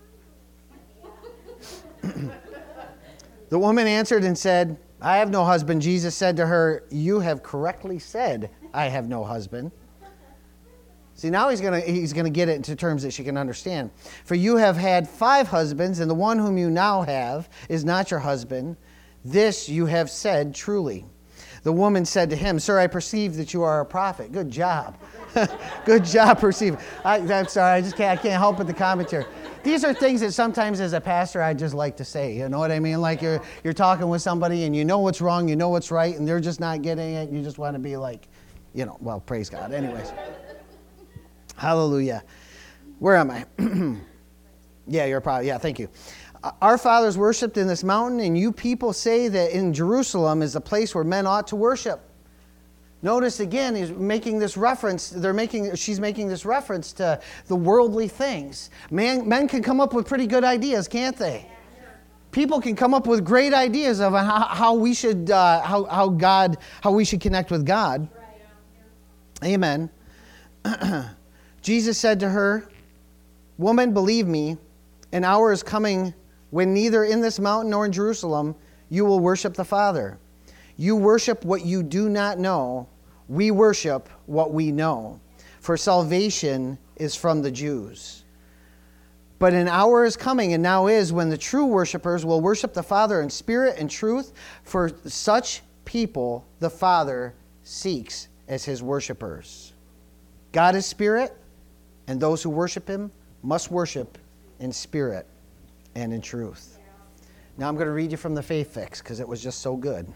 The woman answered and said, I have no husband. Jesus said to her, You have correctly said, I have no husband. See, now he's going to he's going to get it into terms that she can understand. For you have had five husbands, and the one whom you now have is not your husband. This you have said truly. The woman said to him, Sir, I perceive that you are a prophet. Good job. Good job, perceive. I, I'm sorry, I just can't, I can't help but the commentary. These are things that sometimes as a pastor I just like to say. You know what I mean? Like you're you're talking with somebody and you know what's wrong, you know what's right, and they're just not getting it. You just want to be like, you know, well, praise God. Anyways. Hallelujah. Where am I? Yeah, you're probably, yeah, thank you. Our fathers worshipped in this mountain, and you people say that in Jerusalem is the place where men ought to worship. Notice again, he's making this reference, they're making, she's making this reference to the worldly things. Man, men can come up with pretty good ideas, can't they? People can come up with great ideas of how, how we should, uh, how, how God, how we should connect with God. Amen. Jesus said to her, Woman, believe me, an hour is coming when neither in this mountain nor in Jerusalem you will worship the Father. You worship what you do not know. We worship what we know. For salvation is from the Jews. But an hour is coming, and now is, when the true worshipers will worship the Father in spirit and truth. For such people the Father seeks as his worshipers. God is spirit, and those who worship him must worship in spirit and in truth. Now I'm going to read you from the Faith Fix because it was just so good.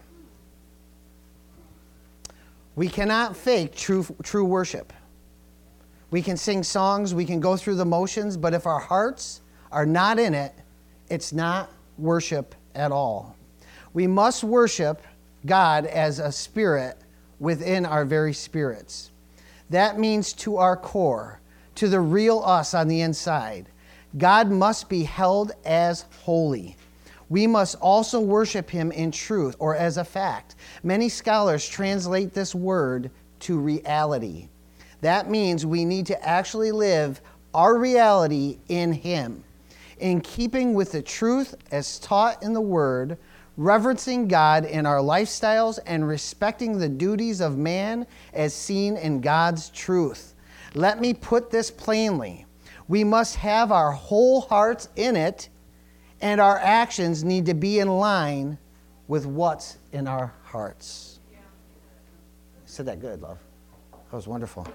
We cannot fake true, true worship. We can sing songs, we can go through the motions, but if our hearts are not in it, it's not worship at all. We must worship God as a spirit within our very spirits. That means to our core, to the real us on the inside. God must be held as holy. We must also worship him in truth or as a fact. Many scholars translate this word to reality. That means we need to actually live our reality in him, in keeping with the truth as taught in the word, reverencing God in our lifestyles, and respecting the duties of man as seen in God's truth. Let me put this plainly. We must have our whole hearts in it, and our actions need to be in line with what's in our hearts. Yeah. I said that good, love. That was wonderful.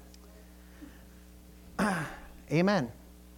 Amen. Amen.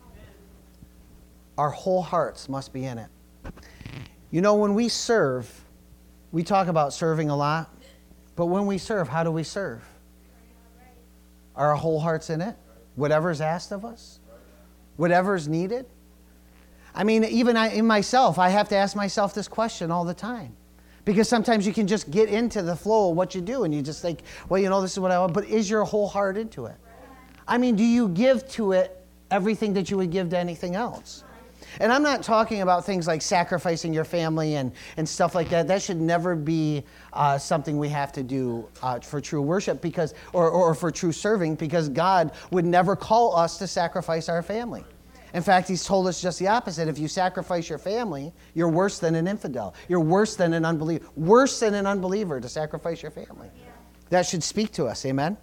Our whole hearts must be in it. You know, when we serve, we talk about serving a lot, but when we serve, how do we serve? Are our whole hearts in it? Whatever's asked of us? Whatever's needed? I mean, even I, in myself, I have to ask myself this question all the time. Because sometimes you can just get into the flow of what you do and you just think, well, you know, this is what I want. But is your whole heart into it? I mean, do you give to it everything that you would give to anything else? And I'm not talking about things like sacrificing your family and, and stuff like that. That should never be uh, something we have to do uh, for true worship because, or, or for true serving, because God would never call us to sacrifice our family. In fact, he's told us just the opposite. If you sacrifice your family, you're worse than an infidel. You're worse than an unbeliever. Worse than an unbeliever to sacrifice your family. That should speak to us. Amen?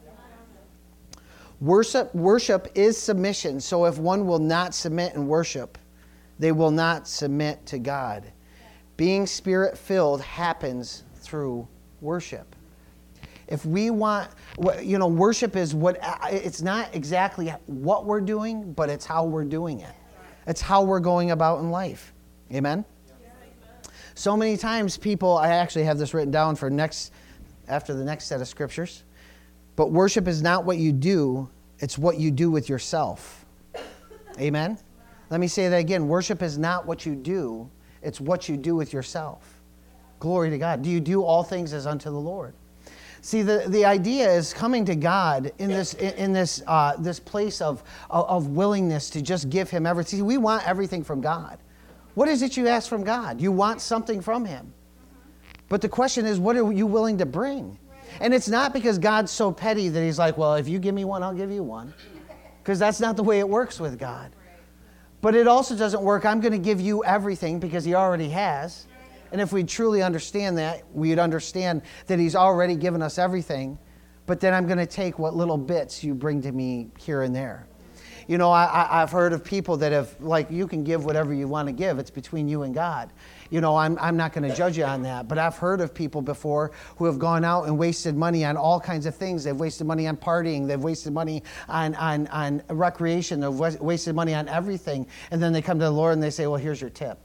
Worship, worship is submission. So if one will not submit and worship, they will not submit to God. Being spirit-filled happens through worship. If we want, you know, worship is what, it's not exactly what we're doing, but it's how we're doing it. It's how we're going about in life. Amen? So many times people, I actually have this written down for next, after the next set of scriptures, but worship is not what you do, it's what you do with yourself. Amen? Let me say that again. Worship is not what you do, it's what you do with yourself. Glory to God. Do you do all things as unto the Lord? See, the, the idea is coming to God in this in, in this uh, this place of, of of willingness to just give Him everything. See, we want everything from God. What is it you ask from God? You want something from Him. But the question is, what are you willing to bring? And it's not because God's so petty that He's like, well, if you give me one, I'll give you one. Because that's not the way it works with God. But it also doesn't work, I'm going to give you everything because He already has. And if we truly understand that, we'd understand that He's already given us everything. But then I'm going to take what little bits you bring to me here and there. You know, I, I, I've heard of people that have, like, you can give whatever you want to give. It's between you and God. You know, I'm, I'm not going to judge you on that. But I've heard of people before who have gone out and wasted money on all kinds of things. They've wasted money on partying. They've wasted money on, on, on recreation. They've wasted money on everything. And then they come to the Lord and they say, well, here's your tip.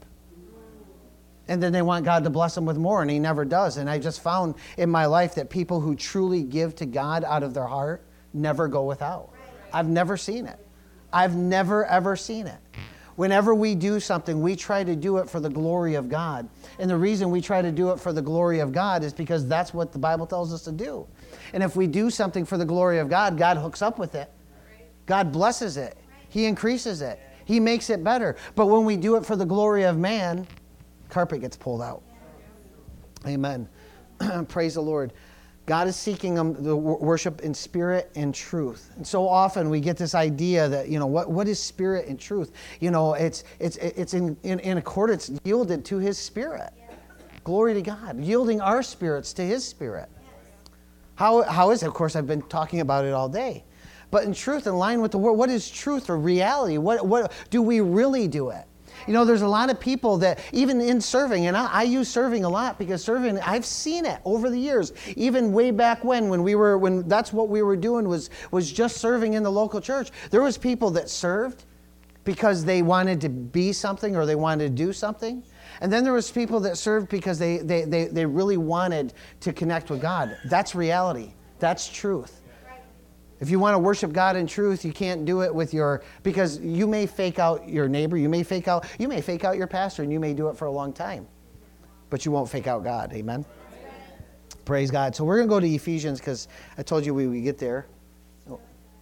And then they want God to bless them with more, and He never does. And I just found in my life that people who truly give to God out of their heart never go without. I've never seen it. I've never, ever seen it. Whenever we do something, we try to do it for the glory of God. And the reason we try to do it for the glory of God is because that's what the Bible tells us to do. And if we do something for the glory of God, God hooks up with it. God blesses it. He increases it. He makes it better. But when we do it for the glory of man, carpet gets pulled out. Amen. Praise the Lord. God is seeking them the worship in spirit and truth. And so often we get this idea that, you know, what, what is spirit and truth? You know, it's it's it's in, in, in accordance, yielded to His Spirit. Glory to God. Yielding our spirits to His Spirit. How how is it? Of course, I've been talking about it all day. But in truth, in line with the Word, what is truth or reality? What what do we really do it? You know, there's a lot of people that, even in serving, and I, I use serving a lot because serving, I've seen it over the years. Even way back when, when we were, when that's what we were doing was, was just serving in the local church. There was people that served because they wanted to be something or they wanted to do something. And then there was people that served because they, they, they, they really wanted to connect with God. That's reality. That's truth. If you want to worship God in truth, you can't do it with your, because you may fake out your neighbor, you may fake out, you may fake out your pastor, and you may do it for a long time. But you won't fake out God. Amen? Amen. Praise God. So we're going to go to Ephesians because I told you we would get there. Oh.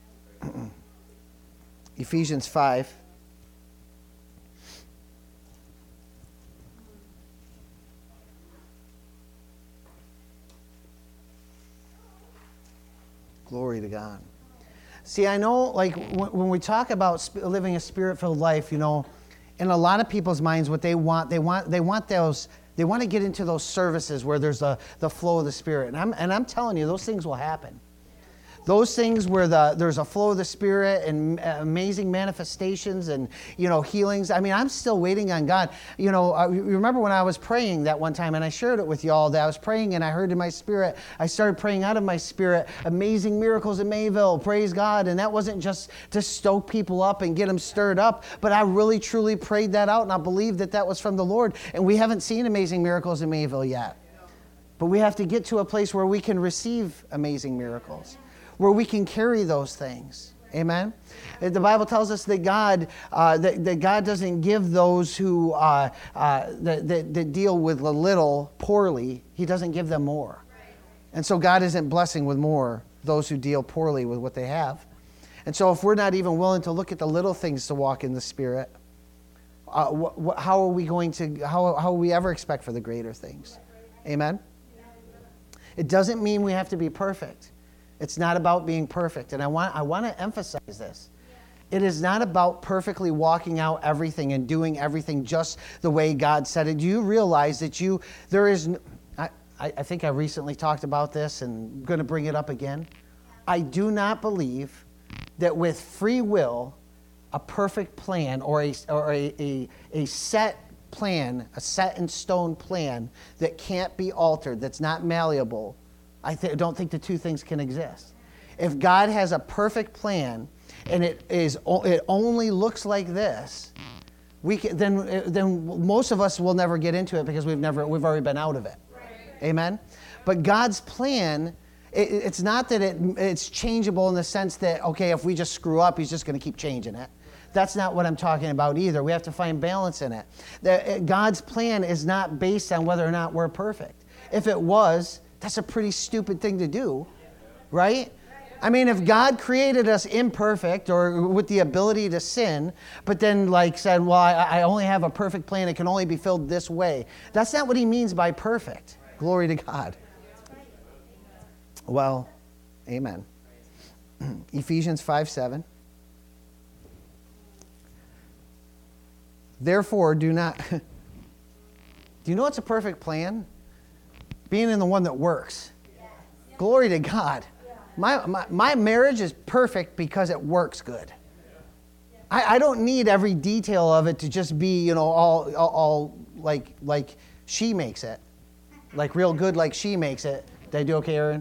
Ephesians five. Glory to God. See, I know, like, when we talk about sp- living a spirit-filled life, you know, in a lot of people's minds, what they want, they want, they want those, they want to get into those services where there's a, the flow of the Spirit. And I'm, and I'm telling you, those things will happen. Those things where the, there's a flow of the Spirit and amazing manifestations and, you know, healings. I mean, I'm still waiting on God. You know, I remember when I was praying that one time, and I shared it with y'all, that I was praying and I heard in my spirit, I started praying out of my spirit, amazing miracles in Mayville, praise God. And that wasn't just to stoke people up and get them stirred up, but I really, truly prayed that out, and I believed that that was from the Lord. And we haven't seen amazing miracles in Mayville yet. But we have to get to a place where we can receive amazing miracles, where we can carry those things. Amen? The Bible tells us that God, uh, that, that God doesn't give those who uh, uh, that, that, that deal with a little poorly, he doesn't give them more. And so God isn't blessing with more those who deal poorly with what they have. And so if we're not even willing to look at the little things to walk in the Spirit, uh, wh- wh- how are we going to, how, how will we ever expect for the greater things? Amen? It doesn't mean we have to be perfect. It's not about being perfect. And I want, I want to emphasize this. It is not about perfectly walking out everything and doing everything just the way God said it. Do you realize that you, there is, I, I think I recently talked about this and I'm going to bring it up again. I do not believe that with free will, a perfect plan or a, or a, a, a set plan, a set in stone plan that can't be altered, that's not malleable, I th- don't think the two things can exist. If God has a perfect plan and it is it only looks like this, we can, then then most of us will never get into it because we've never we've already been out of it. Right. Amen. But God's plan, it, it's not that it it's changeable in the sense that okay, if we just screw up, He's just going to keep changing it. That's not what I'm talking about either. We have to find balance in it. The, God's plan is not based on whether or not we're perfect. If it was, that's a pretty stupid thing to do, right? I mean, if God created us imperfect or with the ability to sin, but then like said, well, I, I only have a perfect plan, it can only be filled this way. That's not what he means by perfect. Glory to God. Well, amen. Ephesians five seven. Therefore, do not... do you know what's a perfect plan? Being in the one that works. Glory to God. My, my, my marriage is perfect because it works good. I, I don't need every detail of it to just be, you know, all, all, all like, like she makes it. Like real good like she makes it. Did I do okay, Erin?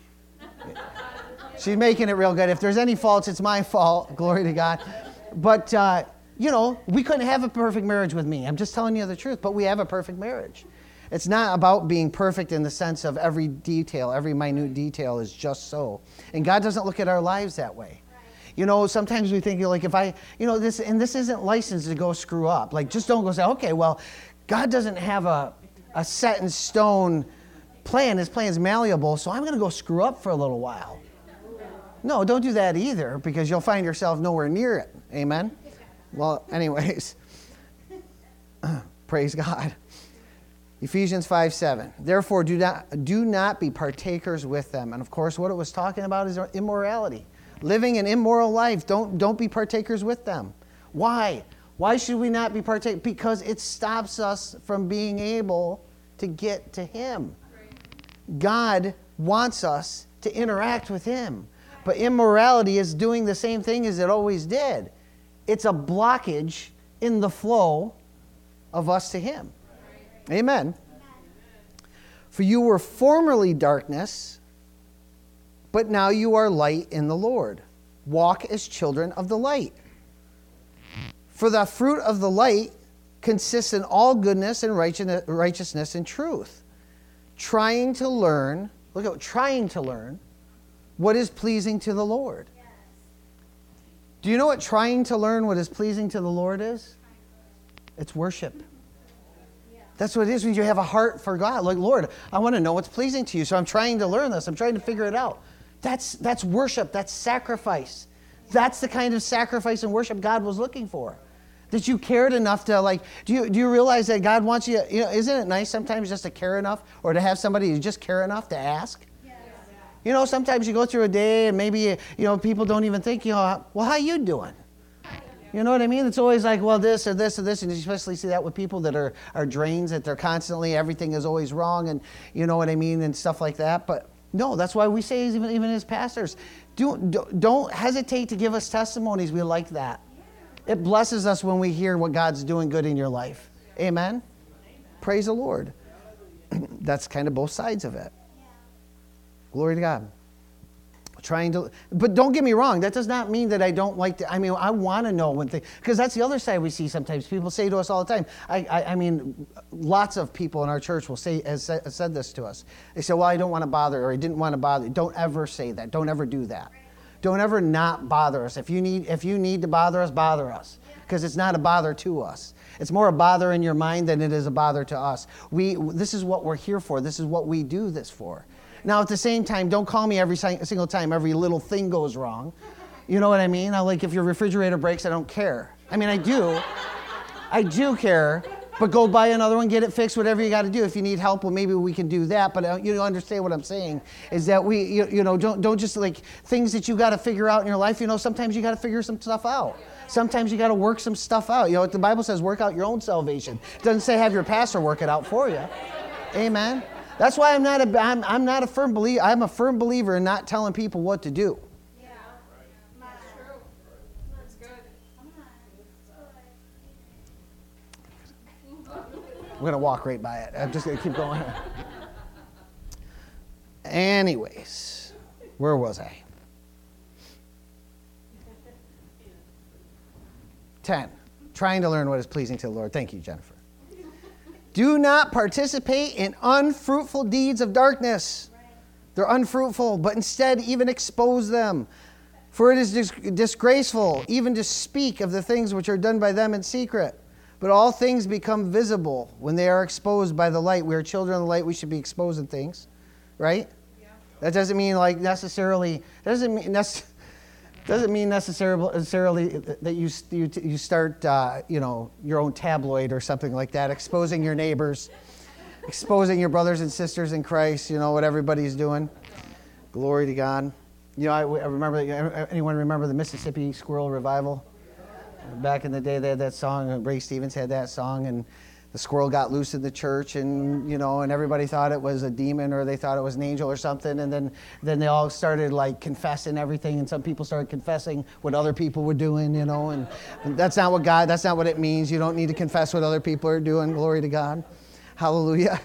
She's making it real good. If there's any faults, it's my fault. Glory to God. But... Uh, You know, we couldn't have a perfect marriage with me. I'm just telling you the truth, but we have a perfect marriage. It's not about being perfect in the sense of every detail, every minute detail is just so. And God doesn't look at our lives that way. You know, sometimes we think, like, if I, you know, this, and this isn't licensed to go screw up. Like, just don't go say, okay, well, God doesn't have a, a set in stone plan. His plan is malleable, so I'm going to go screw up for a little while. No, don't do that either, because you'll find yourself nowhere near it. Amen? Well, anyways, praise God. Ephesians five seven. Therefore, do not, do not be partakers with them. And of course, what it was talking about is immorality. Living an immoral life. Don't, don't be partakers with them. Why? Why should we not be partakers? Because it stops us from being able to get to Him. God wants us to interact with Him. But immorality is doing the same thing as it always did. It's a blockage in the flow of us to Him. Amen. For you were formerly darkness, but now you are light in the Lord. Walk as children of the light. For the fruit of the light consists in all goodness and righteousness and truth, trying to learn, look at trying to learn what is pleasing to the Lord. Do you know what trying to learn what is pleasing to the Lord is? It's worship. That's what it is when you have a heart for God. Like, Lord, I want to know what's pleasing to you, so I'm trying to learn this. I'm trying to figure it out. That's, that's worship. That's sacrifice. That's the kind of sacrifice and worship God was looking for. That you cared enough to, like, do you, do you realize that God wants you, you know, isn't it nice sometimes just to care enough or to have somebody who just care enough to ask? You know, sometimes you go through a day and maybe, you know, people don't even think, you know, well, how you doing? You know what I mean? It's always like, well, this or this or this. And you especially see that with people that are, are drains, that they're constantly, everything is always wrong and you know what I mean and stuff like that. But no, that's why we say, even, even as pastors, do, do, don't hesitate to give us testimonies. We like that. It blesses us when we hear what God's doing good in your life. Amen? Praise the Lord. That's kind of both sides of it. Glory to God. Trying to, but don't get me wrong. That does not mean that I don't like to. I mean, I want to know when things, because that's the other side we see sometimes. People say to us all the time. I, I, I mean, lots of people in our church will say, has said, has said this to us. They say, "Well, I don't want to bother," or "I didn't want to bother." Don't ever say that. Don't ever do that, Don't ever not bother us. If you need, if you need to bother us, bother us. Because it's not a bother to us. It's more a bother in your mind than it is a bother to us. We, this is what we're here for. This is what we do this for. Now, at the same time, don't call me every single time every little thing goes wrong. You know what I mean? I, like if your refrigerator breaks, I don't care. I mean, I do. I do care. But go buy another one, get it fixed, whatever you got to do. If you need help, well, maybe we can do that. But uh, you understand what I'm saying is that we, you, you know, don't don't just like things that you got to figure out in your life. You know, sometimes you got to figure some stuff out. Sometimes you got to work some stuff out. You know, the Bible says work out your own salvation. It doesn't say have your pastor work it out for you. Amen. That's why I'm not a I'm, I'm not a firm believer. I'm a firm believer in not telling people what to do. Yeah, that's true. That's good. I'm going to walk right by it. I'm just going to keep going. Anyways, where was I? ten. Trying to learn what is pleasing to the Lord. Thank you, Jennifer. Do not participate in unfruitful deeds of darkness. They're unfruitful, but instead even expose them. For it is dis- disgraceful even to speak of the things which are done by them in secret. But all things become visible when they are exposed by the light. We are children of the light. We should be exposing things, right? Yeah. That doesn't mean like necessarily. That doesn't mean necessarily. Doesn't mean necessarily that you you, you start uh, you know your own tabloid or something like that, exposing your neighbors, exposing your brothers and sisters in Christ. You know what everybody's doing. Glory to God. You know, I, I remember. Anyone remember the Mississippi Squirrel Revival? Back in the day, they had that song. Ray Stevens had that song, and the squirrel got loose in the church, and you know, and everybody thought it was a demon or they thought it was an angel or something, and then then they all started like confessing everything, and some people started confessing what other people were doing, you know, and, and that's not what God, that's not what it means. You don't need to confess what other people are doing. Glory to God, hallelujah.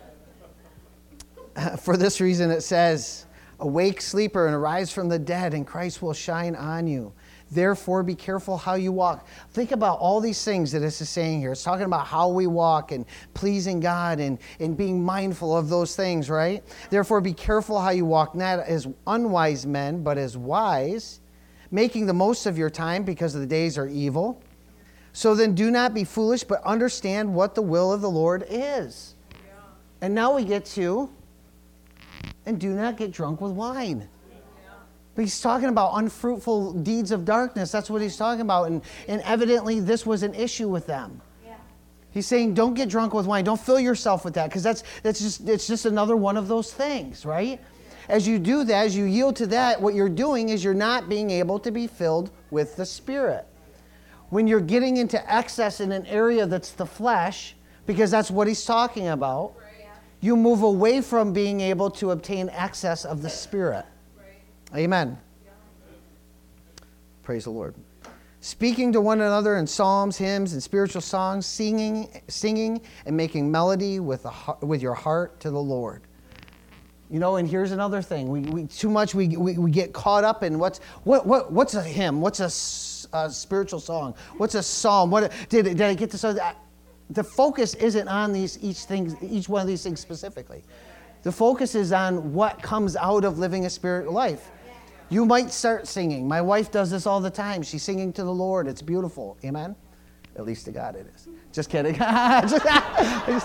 For this reason, it says, "Awake, sleeper, and arise from the dead, and Christ will shine on you. Therefore, be careful how you walk." Think about all these things that this is saying here. It's talking about how we walk and pleasing God and, and being mindful of those things, right? Therefore, be careful how you walk, not as unwise men, but as wise, making the most of your time because the days are evil. So then do not be foolish, but understand what the will of the Lord is. Yeah. And now we get to, and do not get drunk with wine. But he's talking about unfruitful deeds of darkness. That's what he's talking about. And, and evidently this was an issue with them. Yeah. He's saying don't get drunk with wine. Don't fill yourself with that, because that's that's just it's just another one of those things, right? As you do that, as you yield to that, what you're doing is you're not being able to be filled with the Spirit. When you're getting into excess in an area that's the flesh, because that's what he's talking about, you move away from being able to obtain access of the Spirit. Amen. Praise the Lord. Speaking to one another in psalms, hymns, and spiritual songs, singing, singing, and making melody with the with your heart to the Lord. You know, and here's another thing: we, we too much we, we we get caught up in what's what what what's a hymn, what's a, a spiritual song, what's a psalm, what did did I get this? The focus isn't on these each thing, each one of these things specifically. The focus is on what comes out of living a spirit life. You might start singing. My wife does this all the time. She's singing to the Lord. It's beautiful. Amen? At least to God it is. Just kidding. just, just,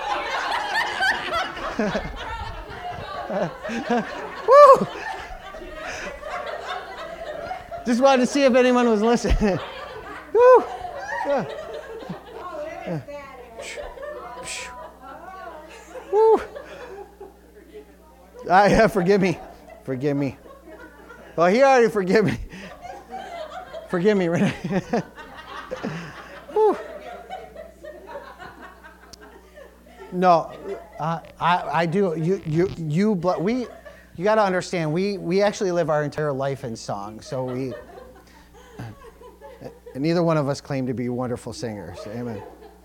Woo! Just wanted to see if anyone was listening. Woo! Yeah. Yeah. Woo! Ah, yeah, forgive me. Forgive me. Well, he already forgive me. Forgive me, Renee. No, uh, I I do. You you you. We you got to understand. We we actually live our entire life in song. So we. And neither one of us claim to be wonderful singers. Amen.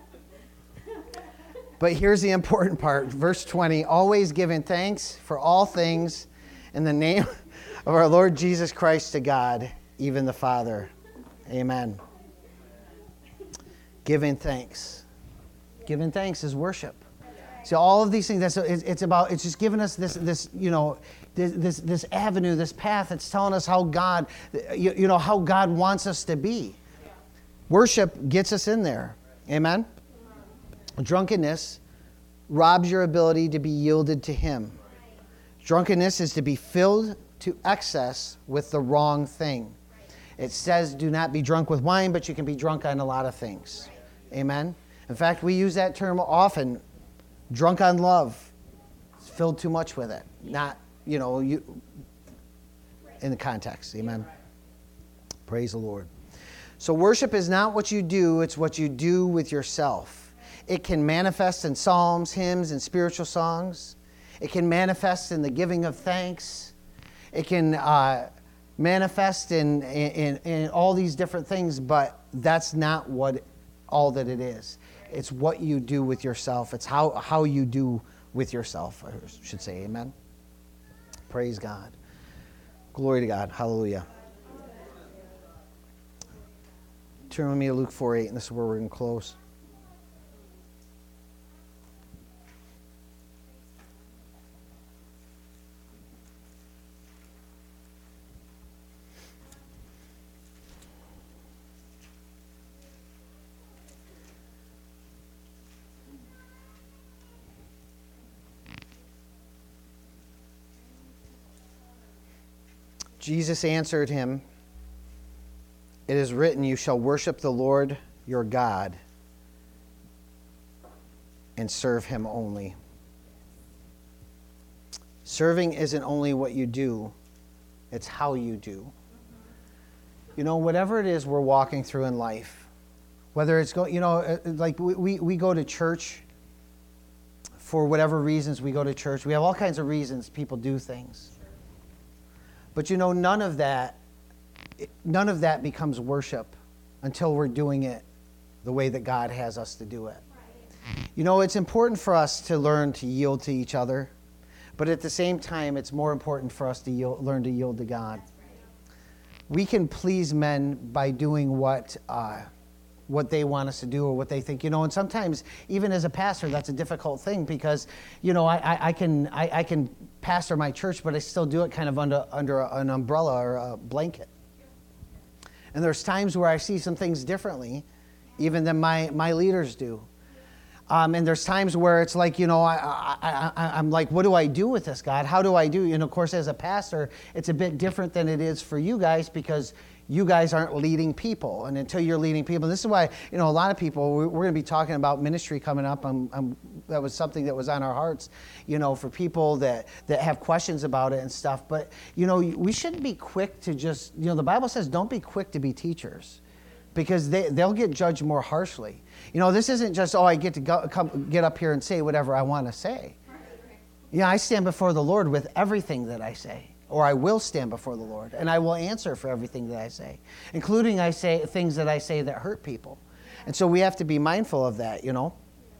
But here's the important part. Verse twenty, always giving thanks for all things in the name of our Lord Jesus Christ to God, even the Father. Amen. Giving thanks. Giving thanks is worship. So all of these things, that's, it's, it's about, it's just giving us this, this you know, this, this, this avenue, this path. It's telling us how God, you, you know, how God wants us to be. Worship gets us in there. Amen? Drunkenness robs your ability to be yielded to Him. Drunkenness is to be filled to excess with the wrong thing. It says do not be drunk with wine, but you can be drunk on a lot of things. Amen? In fact, we use that term often. Drunk on love. It's filled too much with it. Not, you know, you in the context. Amen? Praise the Lord. So worship is not what you do, it's what you do with yourself. It can manifest in psalms, hymns, and spiritual songs. It can manifest in the giving of thanks. It can uh, manifest in, in, in all these different things, but that's not what all that it is. It's what you do with yourself. It's how, how you do with yourself, I should say. Amen? Praise God. Glory to God. Hallelujah. Turn with me to Luke four eight, and this is where we're going to close. Jesus answered him, "It is written, you shall worship the Lord your God and serve Him only." Serving isn't only what you do, it's how you do. You know, whatever it is we're walking through in life, whether it's, go, you know, like we, we, we go to church for whatever reasons we go to church. We have all kinds of reasons people do things. But you know, none of that None of that becomes worship until we're doing it the way that God has us to do it. Right. You know, it's important for us to learn to yield to each other, but at the same time, it's more important for us to yield, learn to yield to God. Right. We can please men by doing what uh, what they want us to do or what they think. You know, and sometimes, even as a pastor, that's a difficult thing because, you know, I, I, I can I, I can pastor my church, but I still do it kind of under under an umbrella or a blanket. And there's times where I see some things differently, even than my, my leaders do. Um, and there's times where it's like, you know, I, I, I, I'm like, what do I do with this, God? How do I do? And of course, as a pastor, it's a bit different than it is for you guys because you guys aren't leading people. And until you're leading people, this is why, you know, a lot of people, we're going to be talking about ministry coming up. I'm, I'm, that was something that was on our hearts, you know, for people that, that have questions about it and stuff. But, you know, we shouldn't be quick to just, you know, the Bible says don't be quick to be teachers because they, they'll get judged more harshly. You know, this isn't just, oh, I get to go, come, get up here and say whatever I want to say. Yeah, I stand before the Lord with everything that I say. Or I will stand before the Lord, and I will answer for everything that I say, including I say things that I say that hurt people. And so we have to be mindful of that, you know.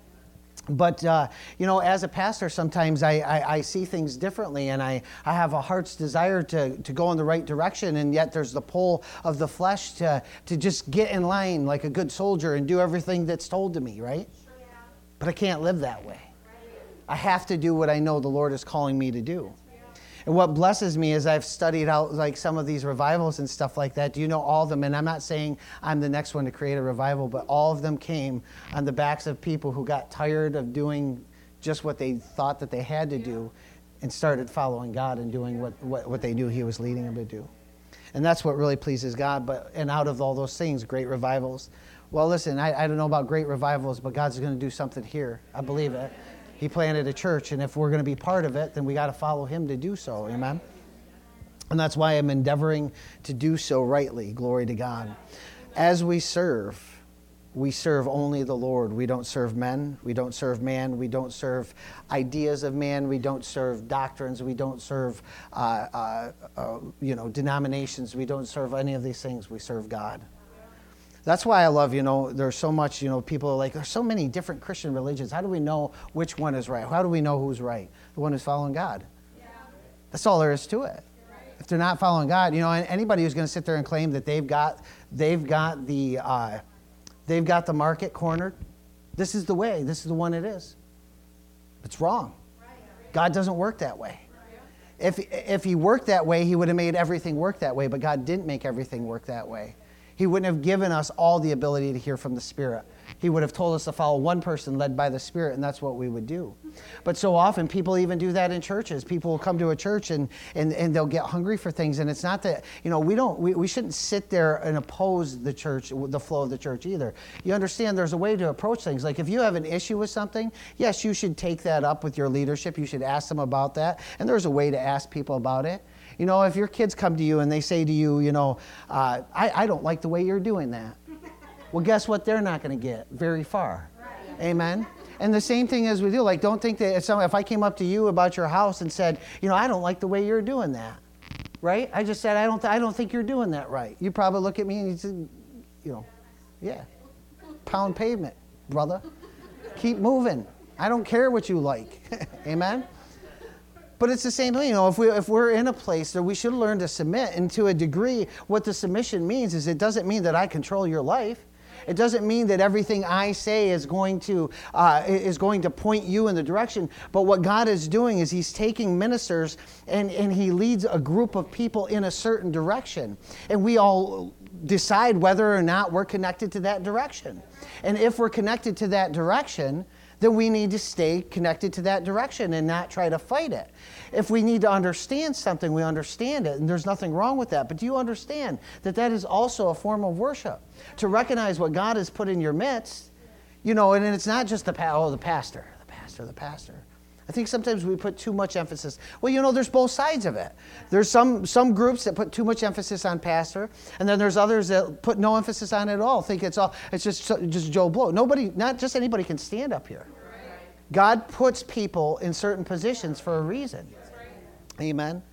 But, uh, you know, as a pastor, sometimes I, I, I see things differently, and I, I have a heart's desire to, to go in the right direction, and yet there's the pull of the flesh to, to just get in line like a good soldier and do everything that's told to me, right? Yeah. But I can't live that way. Right. I have to do what I know the Lord is calling me to do. And what blesses me is I've studied out like some of these revivals and stuff like that. Do you know all of them? And I'm not saying I'm the next one to create a revival, but all of them came on the backs of people who got tired of doing just what they thought that they had to do and started following God and doing what, what, what they knew He was leading them to do. And that's what really pleases God. But and out of all those things, great revivals. Well, listen, I, I don't know about great revivals, but God's going to do something here. I believe it. He planted a church, and if we're going to be part of it, then we got to follow Him to do so. Amen? And that's why I'm endeavoring to do so rightly. Glory to God. As we serve, we serve only the Lord. We don't serve men. We don't serve man. We don't serve ideas of man. We don't serve doctrines. We don't serve, uh, uh, uh, you know, denominations. We don't serve any of these things. We serve God. That's why I love, you know, there's so much, you know, people are like, there's so many different Christian religions. How do we know which one is right? How do we know who's right? The one who's following God. Yeah. That's all there is to it. Right. If they're not following God, you know, anybody who's going to sit there and claim that they've got, they've got the, uh, they've got the market cornered. This is the way. This is the one it is. It's wrong. God doesn't work that way. If, if he worked that way, he would have made everything work that way, but God didn't make everything work that way. He wouldn't have given us all the ability to hear from the Spirit. He would have told us to follow one person led by the Spirit, and that's what we would do. But so often, people even do that in churches. People will come to a church, and, and, and they'll get hungry for things, and it's not that, you know, we don't, we, we shouldn't sit there and oppose the church, the flow of the church either. You understand there's a way to approach things. Like if you have an issue with something, yes, you should take that up with your leadership. You should ask them about that, and there's a way to ask people about it. You know, if your kids come to you and they say to you, you know, uh, I, I don't like the way you're doing that. Well, guess what? They're not going to get very far. Right. Amen? And the same thing as we do. Like, don't think that if, some, if I came up to you about your house and said, you know, I don't like the way you're doing that. Right? I just said, I don't, th- I don't think you're doing that right. You probably look at me and you say, you know, yeah, pound pavement, brother. Keep moving. I don't care what you like. Amen? But it's the same thing, you know, if, we, if we're in a place that we should learn to submit, and to a degree, what the submission means is it doesn't mean that I control your life. It doesn't mean that everything I say is going to uh, is going to point you in the direction. But what God is doing is he's taking ministers and, and he leads a group of people in a certain direction. And we all decide whether or not we're connected to that direction. And if we're connected to that direction, then we need to stay connected to that direction and not try to fight it. If we need to understand something, we understand it, and there's nothing wrong with that. But do you understand that that is also a form of worship? To recognize what God has put in your midst, you know, and it's not just the, oh, the pastor, the pastor, the pastor. I think sometimes we put too much emphasis. Well, you know, there's both sides of it. There's some, some groups that put too much emphasis on pastor, and then there's others that put no emphasis on it at all. Think it's all it's just just Joe Blow. Nobody, not just anybody can stand up here. God puts people in certain positions for a reason. Amen.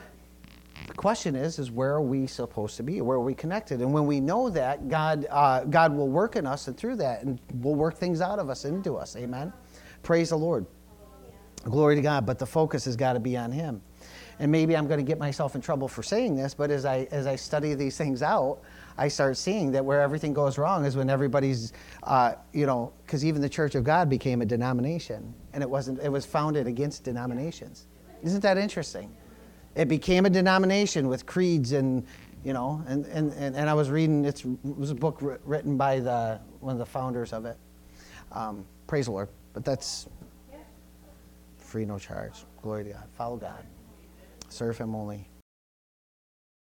The question is, is where are we supposed to be? Where are we connected? And when we know that, God, uh, God will work in us and through that, and will work things out of us into us. Amen. Praise the Lord. Glory to God, but the focus has got to be on him. And maybe I'm going to get myself in trouble for saying this, but as I as I study these things out, I start seeing that where everything goes wrong is when everybody's, uh, you know, because even the Church of God became a denomination, and it wasn't. It was founded against denominations. Isn't that interesting? It became a denomination with creeds and, you know, and and, and, and I was reading. It's, it was a book written by the one of the founders of it. Um, praise the Lord. But that's free, no charge. Glory to God. Follow God. Serve him only.